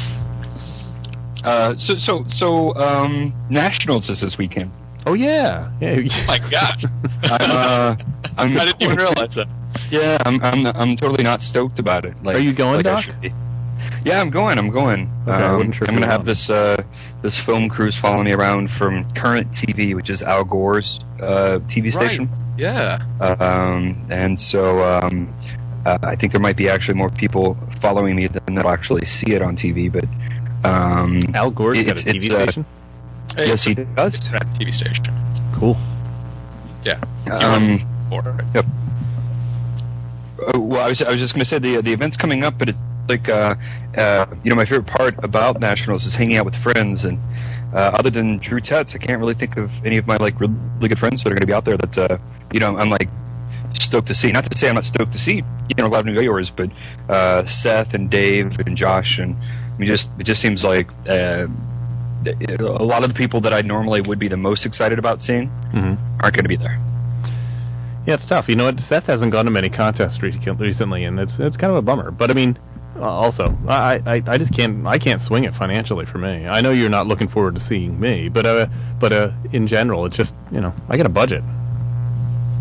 So Nationals is this weekend. Oh yeah. Oh my gosh. I didn't even realize that. Yeah, I'm totally not stoked about it. Are you going, Doc? Yeah, I'm going. Okay, I wasn't sure I'm going to have this film cruise following me around from Current TV, which is Al Gore's TV station. Yeah. And so I think there might be actually more people following me than that'll actually see it on TV. But Al Gore's got a TV station? Yes, he does. It's a TV station. Cool. Yeah. Yep. Well, I was just going to say the event's coming up, but it's like my favorite part about Nationals is hanging out with friends, and other than Drew Tetz, I can't really think of any of my like really good friends that are going to be out there that I'm like stoked to see. Not to say I'm not stoked to see a lot of New Yorkers, but Seth and Dave and Josh, and I mean, it just seems like a lot of the people that I normally would be the most excited about seeing aren't going to be there. Yeah, it's tough. You know what? Seth hasn't gone to many contests recently, and it's kind of a bummer. But I mean, also, I just can't swing it financially for me. I know you're not looking forward to seeing me, but in general, it's just I got a budget.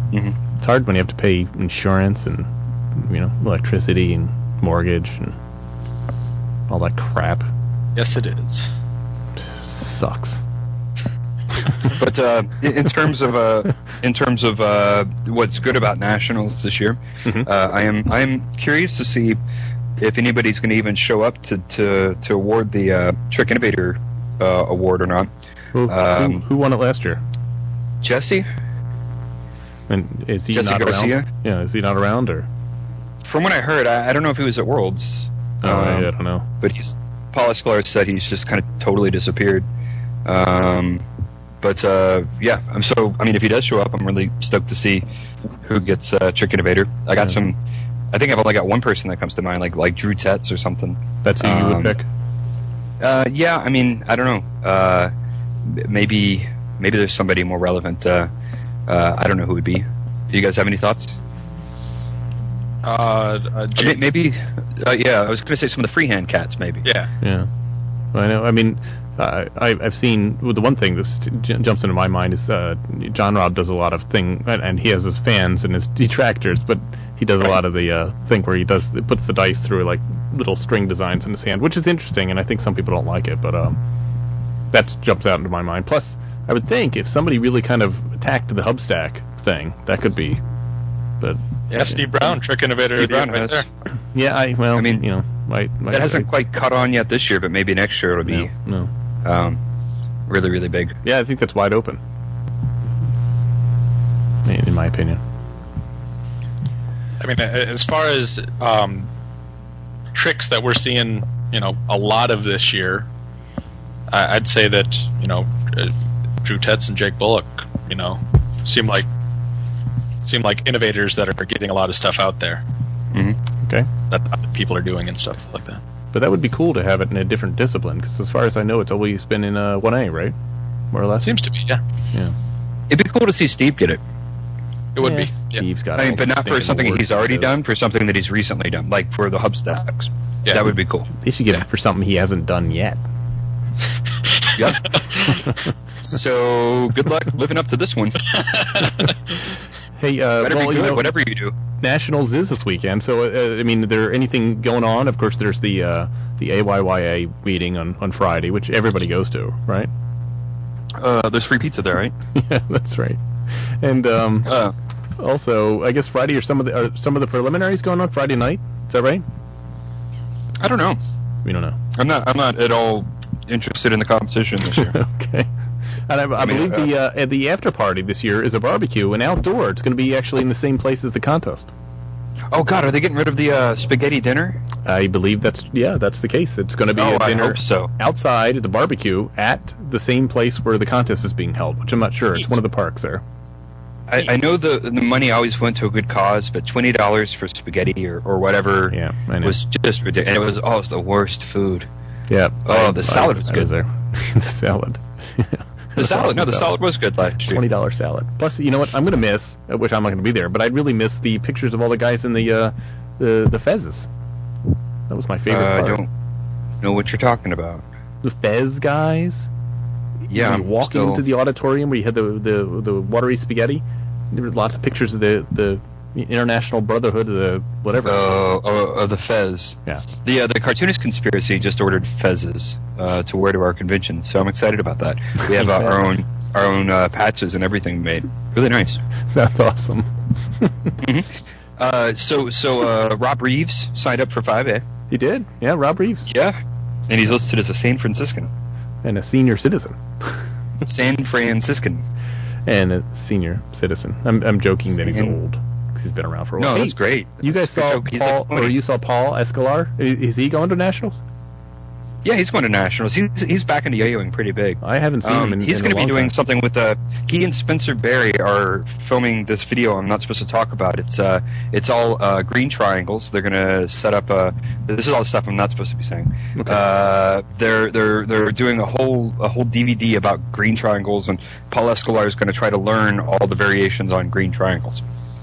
It's hard when you have to pay insurance and electricity and mortgage and all that crap. Yes, it is. Sucks. But in terms of what's good about Nationals this year, I am curious to see if anybody's going to even show up to award the Trick Innovator award or not. Who won it last year? Jesse? And is he Jesse not Garcia? around? Yeah, is he not around or? From what I heard, I don't know if he was at Worlds. I don't know. But Paul Escolar said he's just kind of totally disappeared. But yeah, if he does show up, I'm really stoked to see who gets Trick Innovator. I got some. I think I've only got one person that comes to mind, like Drew Tetz or something. That's who you would pick. Yeah, I don't know. Maybe there's somebody more relevant. I don't know who it would be. Do you guys have any thoughts? Maybe. Yeah, I was going to say some of the freehand cats, maybe. Yeah. Well, I know. I mean, I've seen the one thing that jumps into my mind is John Robb does a lot of thing, and he has his fans and his detractors, but he does a lot of the thing where he puts the dice through like little string designs in his hand, which is interesting, and I think some people don't like it, but that jumps out into my mind. Plus, I would think if somebody really kind of attacked the Hubstack thing, that could be. But yeah, Steve Brown, Trick Innovator. Steve Brown right has. there. Yeah, that hasn't quite caught on yet this year, but maybe next year it'll be really, really big. Yeah, I think that's wide open, in my opinion. I mean, as far as tricks that we're seeing, a lot of this year, I'd say that Drew Tetz and Jake Bullock, seem like innovators that are getting a lot of stuff out there. Okay. That people are doing and stuff like that. But that would be cool to have it in a different discipline, because as far as I know, it's always been in 1A, right? More or less. Seems to be, yeah. Yeah. It'd be cool to see Steve get it. It would be. Steve's got. But not for something he's already done, for something that he's recently done, like for the Hubstacks. Yeah. That would be cool. He should get it for something he hasn't done yet. Yep. So good luck living up to this one. Hey, better be good, whatever you do. Nationals is this weekend, so is there anything going on? Of course, there's the AYYA meeting on Friday, which everybody goes to, right? There's free pizza there, right? Yeah, that's right. And also, I guess Friday are some of the preliminaries going on Friday night. Is that right? I don't know. We don't know. I'm not at all interested in the competition this year. Okay. And I believe the after party this year is a barbecue and outdoor. It's going to be actually in the same place as the contest. Oh God, are they getting rid of the spaghetti dinner? I believe that's the case. It's going to be a dinner I hope so. outside at the barbecue at the same place where the contest is being held, which I'm not sure. It's one of the parks there. I know the money always went to a good cause, but $20 for spaghetti or whatever was just ridiculous. And it was the worst food. Yeah. Oh, the salad was good. There. The salad. The salad was good last year. $20 salad. Plus, you know what? I'm going to miss, which I'm not going to be there, but I'd really miss the pictures of all the guys in the fezzes. That was my favorite part. I don't know what you're talking about. The fez guys. Yeah, you walking into the auditorium where you had the watery spaghetti. There were lots of pictures of the International Brotherhood of the whatever. Of the fez. Yeah. The Cartoonist Conspiracy just ordered fezzes to wear to our convention, so I'm excited about that. We have our own patches and everything made. Really nice. Sounds awesome. So Rob Reeves signed up for 5A. He did. Yeah, Rob Reeves. Yeah, and he's listed as a San Franciscan and a senior citizen. San Franciscan. And a senior citizen. I'm joking that he's old. He's been around for a while. No, that's great. You guys saw Paul, or you saw Paul Escolar? Is he going to Nationals? Yeah, he's going to Nationals. He's back into yo-yoing pretty big. I haven't seen him in He's going to be doing something with he and Spencer Berry are filming this video I'm not supposed to talk about. It's all green triangles. They're going to set up this is all the stuff I'm not supposed to be saying. Okay. They're doing a whole DVD about green triangles, and Paul Escolar is going to try to learn all the variations on green triangles.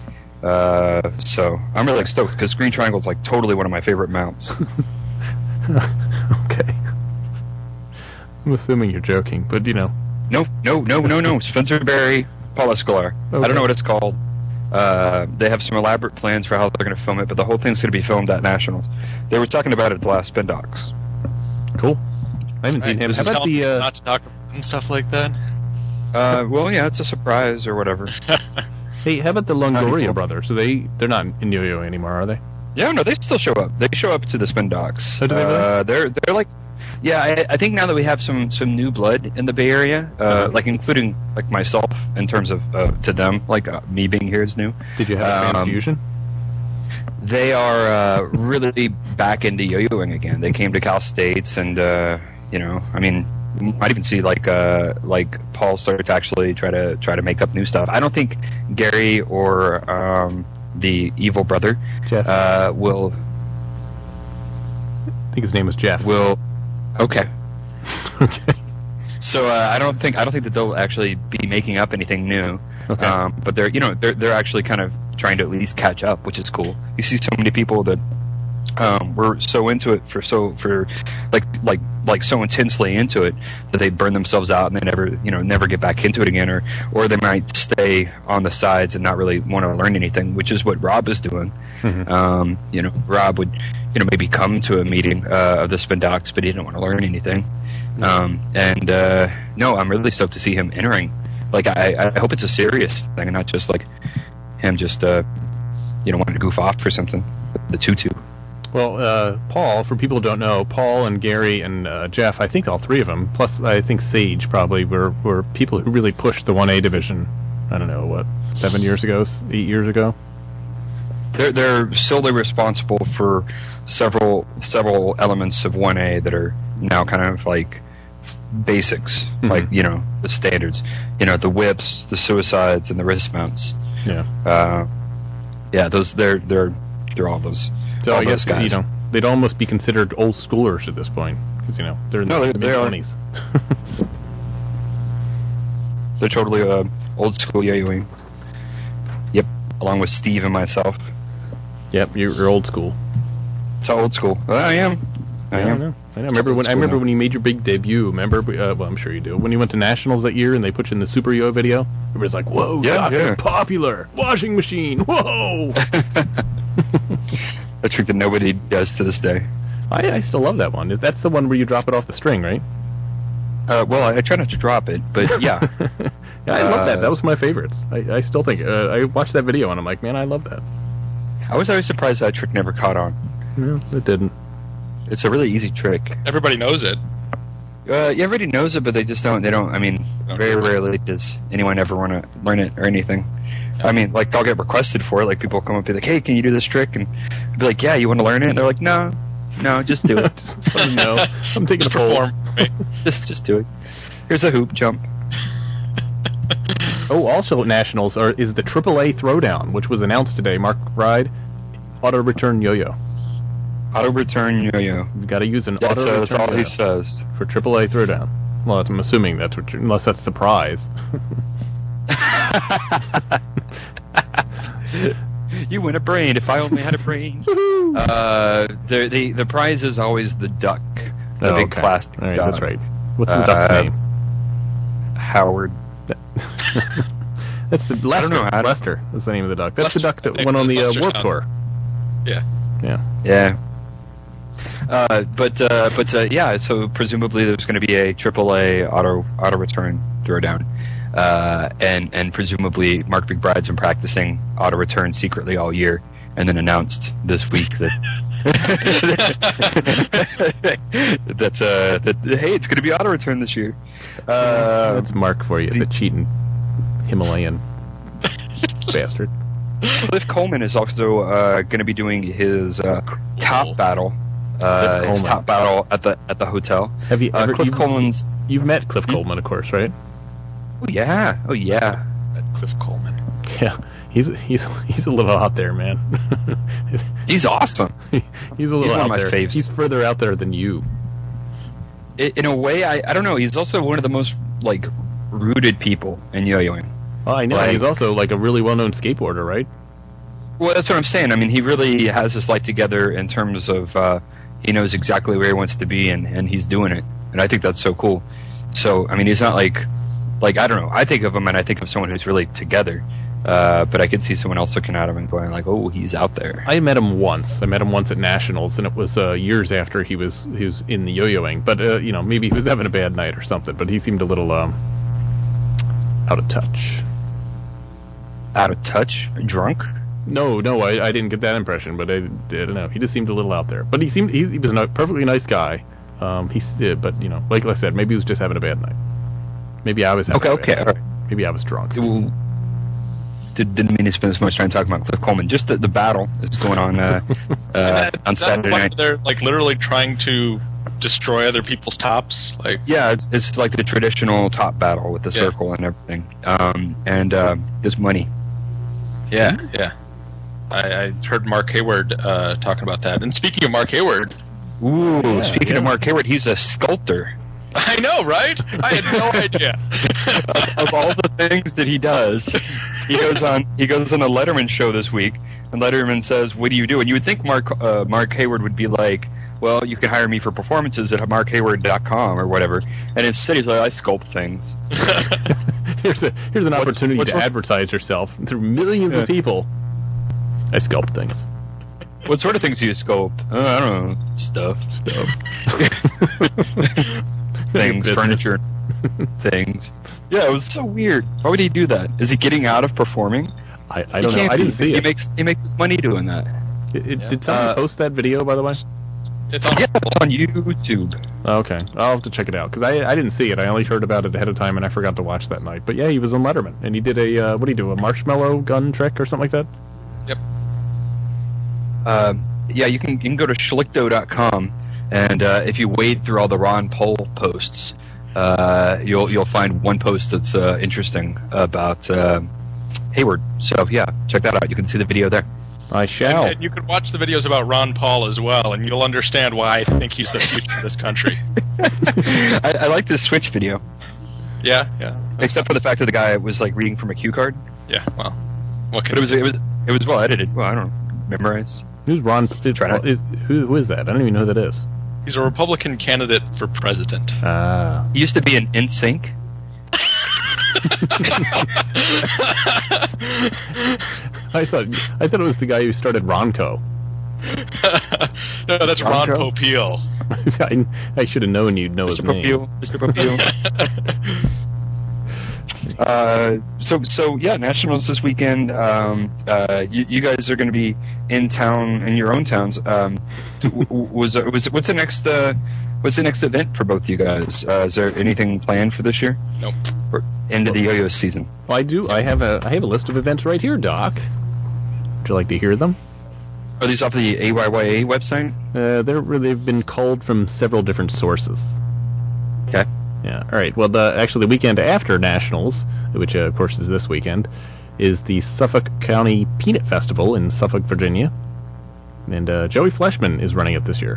So I'm really stoked because green triangle is like totally one of my favorite mounts. Okay. I'm assuming you're joking, but No. Spencer Berry, Paul Escolar. Okay. I don't know what it's called. They have some elaborate plans for how they're going to film it, but the whole thing's going to be filmed at Nationals. They were talking about it at the last Spin Docs. Cool. I haven't seen him. This How is about telling the? us not to talk and stuff like that. Well, yeah, it's a surprise or whatever. Hey, how about the Longoria cool. brothers? So they're not in Yo-Yo anymore, are they? Yeah, no, they still show up. They show up to the Spin Docs. Oh, do they really? They're like, yeah. I think now that we have some new blood in the Bay Area, like including like myself in terms of to them, like me being here is new. Did you have a transfusion? They are really back into yo-yoing again. They came to Cal States, and you know, I mean, you might even see like Paul started to actually try to make up new stuff. I don't think Gary or the evil brother Jeff. will. I think his name was Jeff. Will. Okay. Okay. So I don't think that they'll actually be making up anything new. Okay. But they're actually kind of trying to at least catch up, which is cool. You see so many people that were so into it for so intensely into it that they burn themselves out and they never get back into it again, or they might stay on the sides and not really want to learn anything, which is what Rob is doing. Mm-hmm. Rob would maybe come to a meeting of the Spin Docs, but he didn't want to learn anything. No, I'm really stoked to see him entering. Like, I hope it's a serious thing and not just like him just wanting to goof off or something. The tutu. Well, Paul, for people who don't know, Paul and Gary and Jeff, I think all three of them, plus I think Sage probably, were people who really pushed the 1A division, I don't know, what, 8 years ago? They're solely responsible for several elements of 1A that are now kind of like basics, Mm-hmm. like, the standards. The whips, the suicides, and the wrist mounts. Yeah. Those they're all those. So all I guess, those guys. they'd almost be considered old schoolers at this point, because, they're in their they are. mid-20s. They're totally old school yo-yoing. Yep, along with Steve and myself. Yep, you're old school. It's all old school. I am. I know. I remember when you made your big debut. Remember? Well, I'm sure you do. When you went to Nationals that year and they put you in the Super Yo video, everybody's like, "Whoa, Dr. Popular washing machine! Whoa!" A trick that nobody does to this day. I still love that one. That's the one where you drop it off the string, right? Well, I try not to drop it, but yeah. Yeah, I love that. That was my favorites. I still think I watched that video and I'm like, man, I love that. I was always surprised that trick never caught on. No, it didn't. It's a really easy trick. Everybody knows it. Everybody knows it, but they just don't. They don't. I mean, very rarely does anyone ever want to learn it or anything. I mean, like, I'll get requested for it. Like, people come up and be like, "Hey, can you do this trick?" And I'll be like, "Yeah, you want to learn it?" And they're like, "No, just do it." Just let me know. I'm taking Just a poll. perform for me. just do it. Here's a hoop jump. Oh, also at Nationals is the AAA Throwdown, which was announced today. Mark Ride, auto return yo-yo. Auto return yo-yo. You got to use an That's auto return all he yo-yo says. for AAA Throwdown. Well, I'm assuming that's what unless that's the prize. You win a brain. If I only had a brain. The prize is always the duck, the big plastic All right, duck. that's right. What's the duck's name? Howard. That's the Lester. I don't know, Adam. Lester is the name of the duck. That's Lester, the duck I that think went on the Lester Warped sound. Tour. Yeah. Yeah. But yeah. So presumably there's going to be a AAA auto return throwdown, and presumably Mark McBride's been practicing auto return secretly all year, and then announced this week that hey, it's going to be auto return this year. That's Mark for you, the cheating Himalayan bastard. Cliff Coleman is also going to be doing his top battle. His Coleman. top battle at the hotel. Have you ever? Cliff Coleman's. You've met Cliff Coleman, of course, right? Oh yeah. At Cliff Coleman. Yeah, he's a little out there, man. He's awesome. He's a little one out of my there. faves. He's further out there than you. In a way, I don't know. He's also one of the most like rooted people in yo-yoing. Oh, I know. Like- He's also like a really well-known skateboarder, right? Well, that's what I'm saying. I mean, he really has his life together in terms of he knows exactly where he wants to be, and he's doing it. And I think that's so cool. So, I mean, he's not like I don't know. I think of him, and I think of someone who's really together. But I could see someone else looking at him and going like, "Oh, he's out there." I met him once. I met him once at Nationals, and it was years after he was in the yo-yoing. But maybe he was having a bad night or something. But he seemed a little out of touch. Out of touch? Drunk? No, I didn't get that impression. But I don't know. He just seemed a little out there. But he was a perfectly nice guy. But like I said, maybe he was just having a bad night. Maybe I was having a bad night. All right. Maybe I was drunk. Didn't mean to spend as much time talking about Cliff Coleman. Just the battle is going on on Saturday night. They're like literally trying to destroy other people's tops. Like it's like the traditional top battle with the circle and everything. There's money. Yeah. I heard Mark Hayward talking about that. And speaking of Mark Hayward, speaking of Mark Hayward, he's a sculptor. I know, right? I had no idea. Of all the things that he does, he goes on the Letterman show this week, and Letterman says, "What do you do?" And you would think Mark Hayward would be like, "Well, you can hire me for performances at markhayward.com or whatever." And instead, he's like, "I sculpt things." Here's an opportunity to advertise yourself through millions of people. I sculpt things. What sort of things do you sculpt? I don't know. Stuff. Things, furniture, things. Yeah, it was so weird. Why would he do that? Is he getting out of performing? I don't know. I didn't see it. He makes his money doing that. Did someone post that video, by the way? It's on YouTube. Okay, I'll have to check it out because I didn't see it. I only heard about it ahead of time, and I forgot to watch that night. But yeah, he was on Letterman, and he did a what did he do? A marshmallow gun trick or something like that? Yep. You can go to schlichto.com. And if you wade through all the Ron Paul posts, you'll find one post that's interesting about Hayward. So yeah, check that out. You can see the video there. I shall. And you can watch the videos about Ron Paul as well, and you'll understand why I think he's the future of this country. I like this Switch video. Yeah. Except for the fact that the guy was like reading from a cue card. Yeah. Well, what can but it was well edited. Well, I don't know, memorized. Who's Ron? Who is that? I don't even know who that is. He's a Republican candidate for president. He used to be an NSYNC. I thought it was the guy who started Ronco. No, that's Ron Popeil. I should have known you'd know his name. Mr. Popeil. So yeah, Nationals this weekend. You guys are going to be in town in your own towns. What's the next event for both you guys? Is there anything planned for this year? Nope. Or end of the yo-yo season? Well, I do. I have a list of events right here, Doc. Would you like to hear them? Are these off the AYYA website? They've been culled from several different sources. Okay. Yeah. All right. Well, the weekend after Nationals, which of course is this weekend, is the Suffolk County Peanut Festival in Suffolk, Virginia, and Joey Fleshman is running it this year.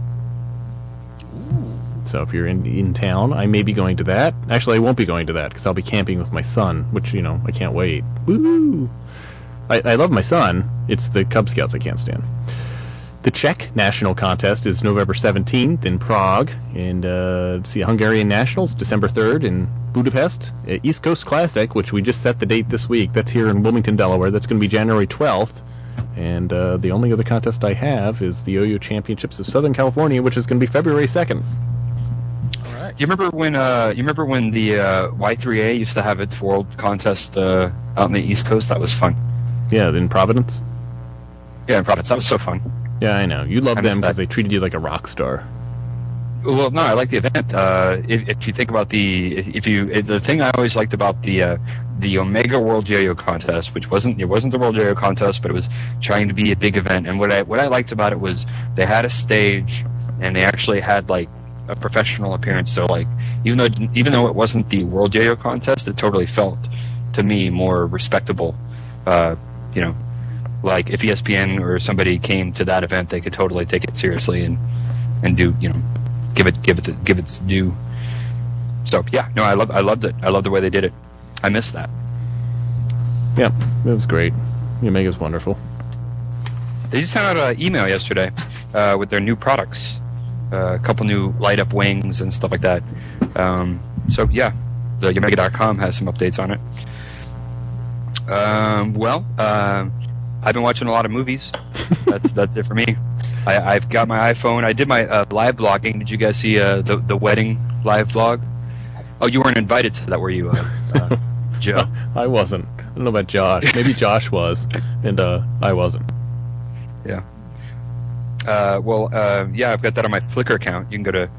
So if you're in town, I may be going to that. Actually, I won't be going to that because I'll be camping with my son, which I can't wait. Woo! I love my son. It's the Cub Scouts I can't stand. The Czech National Contest is November 17th in Prague, and Hungarian Nationals December 3rd in Budapest. East Coast Classic, which we just set the date this week, that's here in Wilmington, Delaware. That's going to be January 12th. And the only other contest I have is the Yo-Yo Championships of Southern California, which is going to be February 2nd. All right. You remember when the Y3A used to have its world contest out on the East Coast? That was fun. Yeah, in Providence? Yeah, in Providence. That was so fun. Yeah, I know. You love them because they treated you like a rock star. Well, no, I like the event. If you think about the thing I always liked about the Omega World Yo-Yo Contest, which wasn't the World Yo-Yo Contest, but it was trying to be a big event. And what I liked about it was they had a stage, and they actually had like a professional appearance. So like even though it wasn't the World Yo-Yo Contest, it totally felt to me more respectable. Like if ESPN or somebody came to that event, they could totally take it seriously and do give its due. So yeah, no, I loved it. I love the way they did it. I missed that. Yeah, it was great. Omega's wonderful. They just sent out an email yesterday with their new products, a couple new light up wings and stuff like that. So yeah, the Omega.com has some updates on it. I've been watching a lot of movies. That's it for me. I've got my iPhone. I did my live blogging. Did you guys see the wedding live blog? Oh, you weren't invited to that, were you, Joe? I wasn't. I don't know about Josh. Maybe Josh was, and I wasn't. Yeah. I've got that on my Flickr account. You can go to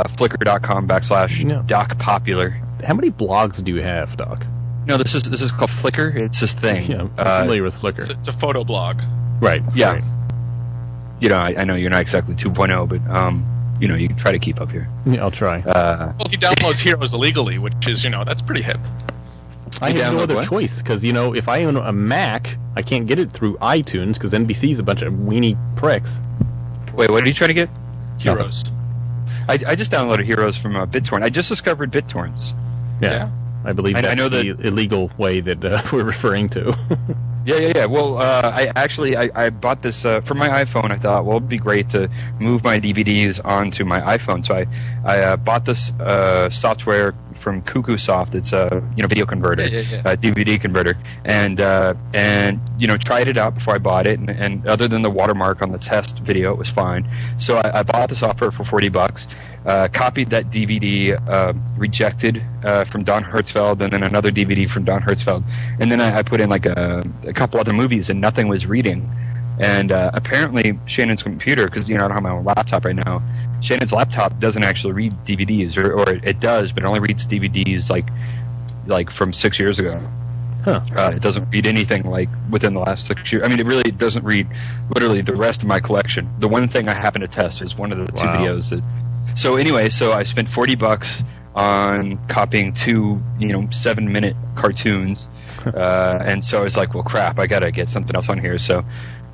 flickr.com/DocPopular. How many blogs do you have, Doc? No, this is called Flickr. It's this thing. Yeah, I'm familiar with Flickr. It's a photo blog. Right. Yeah. Right. You know, I know you're not exactly 2.0, but you know, you can try to keep up here. Yeah, I'll try. Well, he downloads Heroes illegally, which is, that's pretty hip. I have no other what? choice, because, if I own a Mac, I can't get it through iTunes, because NBC's a bunch of weenie pricks. Wait, what are you trying to get? Heroes. I just downloaded Heroes from BitTorrent. I just discovered BitTorrents. Yeah. I believe I that's know the illegal way that we're referring to. Yeah. Well, I bought this for my iPhone. I thought, well, it'd be great to move my DVDs onto my iPhone. So I bought this software from Cuckoosoft. It's a video converter, DVD converter, and tried it out before I bought it. And other than the watermark on the test video, it was fine. So I bought the software for $40. Copied that DVD, rejected from Don Hertzfeld, and then another DVD from Don Hertzfeld, and then I put in like a couple other movies, and nothing was reading. And apparently Shannon's computer, because I don't have my own laptop right now, Shannon's laptop doesn't actually read DVDs, or it does, but it only reads DVDs like from 6 years ago. Huh. It doesn't read anything like within the last 6 years. I mean, it really doesn't read literally the rest of my collection. The one thing I happen to test is one of the two videos that. So anyway, I spent $40 on copying two 7-minute cartoons, and so I was like, well, crap, I gotta get something else on here. So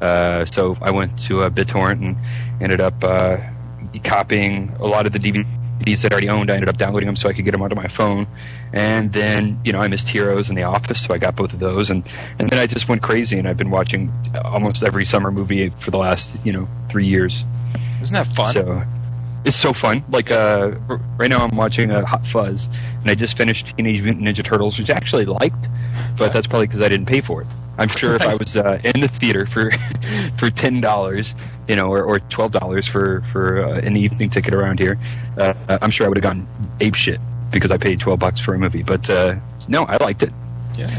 I went to BitTorrent and ended up copying a lot of the DVDs that I already owned. I ended up downloading them so I could get them onto my phone, and then I missed Heroes and The Office, so I got both of those, and then I just went crazy, and I've been watching almost every summer movie for the last 3 years. Isn't that fun? So. It's so fun. Like right now, I'm watching Hot Fuzz, and I just finished Teenage Mutant Ninja Turtles, which I actually liked, but that's probably because I didn't pay for it. I'm sure if I was in the theater for $10, or $12 for an evening ticket around here, I'm sure I would have gone apeshit because I paid $12 for a movie. But no, I liked it. Yeah.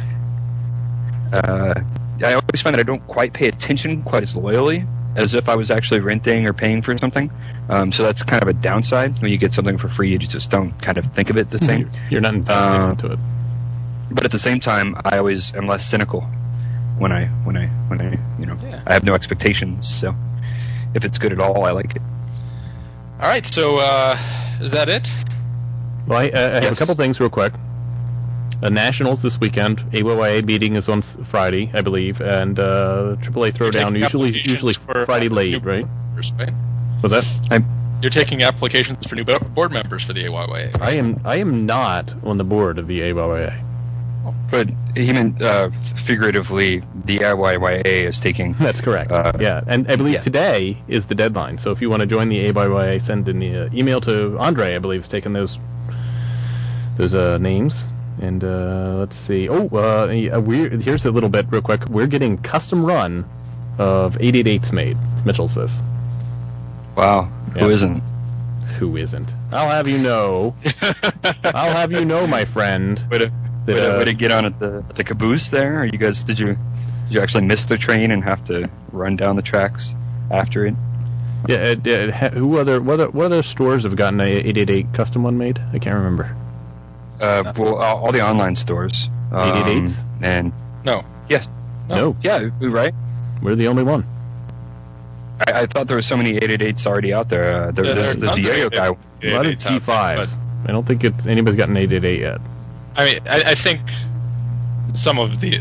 I always find that I don't quite pay attention quite as loyally as if I was actually renting or paying for something. So that's kind of a downside. When you get something for free, you just don't kind of think of it the same. You're not investing into it. But at the same time, I always am less cynical when I I have no expectations. So if it's good at all, I like it. All right, so is that it? Well, I have a couple things real quick. Nationals this weekend. AYYA meeting is on Friday, I believe, and AAA Throwdown usually Friday late, right? Right? Was that? You're taking applications for new board members for the AYYA. I am not on the board of the AYYA. But he meant figuratively, the AYYA is taking. That's correct. Yeah, and I believe today is the deadline. So if you want to join the AYYA, send an email to Andre. I believe is taking those names. And let's see. Here's a little bit real quick. We're getting custom run of 888s made. Mitchell says. Wow. Yep. Who isn't? Who isn't? I'll have you know. I'll have you know, my friend. Way to get on at the caboose there? Or you guys did you actually miss the train and have to run down the tracks after it? Yeah. What other stores have gotten a 888 custom one made? I can't remember. All the online stores. 888s? And no. Yes. No. Yeah, right. We're the only one. I thought there were so many 888s already out there. There's the Diego guy. A lot of T5s. I don't think anybody's got an 888 yet. I mean, I think some of the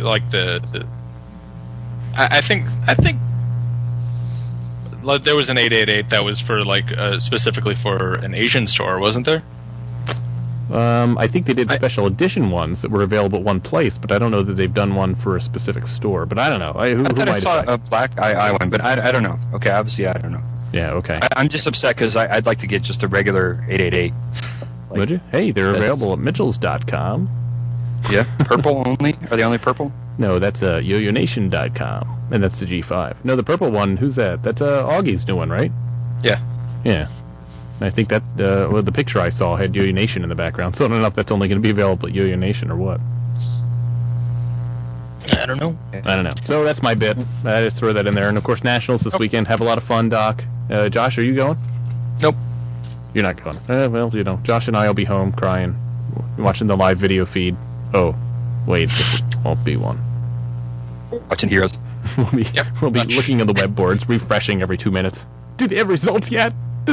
I think there was an 888 that was for specifically for an Asian store, wasn't there? I think they did special edition ones that were available at one place, but I don't know that they've done one for a specific store. But I don't know. I thought I saw a black eye one, but I don't know. Okay, obviously I don't know. Yeah, okay. I'm just upset because I'd like to get just a regular 888. Would you? Hey, they're available at Mitchells.com. Yeah, purple only? Are they only purple? No, that's yoyonation.com, and that's the G5. No, the purple one, who's that? That's Augie's new one, right? Yeah. Yeah. I think that the picture I saw had Yo-Yo Nation in the background, so I don't know if that's only going to be available at Yo-Yo Nation or what. I don't know. I don't know. So that's my bit. I just throw that in there. And, of course, Nationals this weekend. Have a lot of fun, Doc. Josh, are you going? Nope. You're not going. Well, you know, Josh and I will be home crying, watching the live video feed. Oh, wait, this won't be one. Watching Heroes. We'll be looking at the web boards, refreshing every 2 minutes. Do they have results yet? All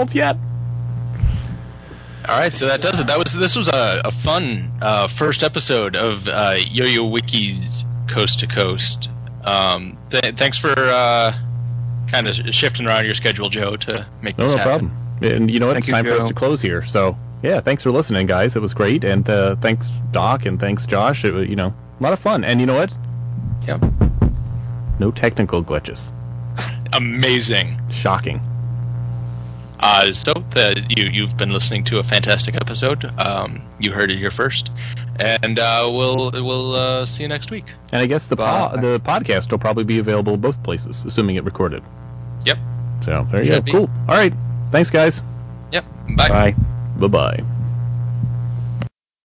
right, so that does it. This was a fun first episode of Yo-Yo Wiki's Coast to Coast. Thanks for kind of shifting around your schedule, Joe, to make this happen. No problem. And you know what? Thank It's you, time for Joe. us to close here. So, yeah, thanks for listening, guys. It was great. And thanks, Doc, and thanks, Josh. It was, you know, a lot of fun. And you know what? Yep. No technical glitches. Amazing. Shocking. You've been listening to a fantastic episode. You heard it here first, and we'll see you next week. And I guess the podcast will probably be available both places, assuming it recorded. Yep. So there you Should go. be. Cool. All right. Thanks, guys. Yep. Bye. Bye. Bye-bye.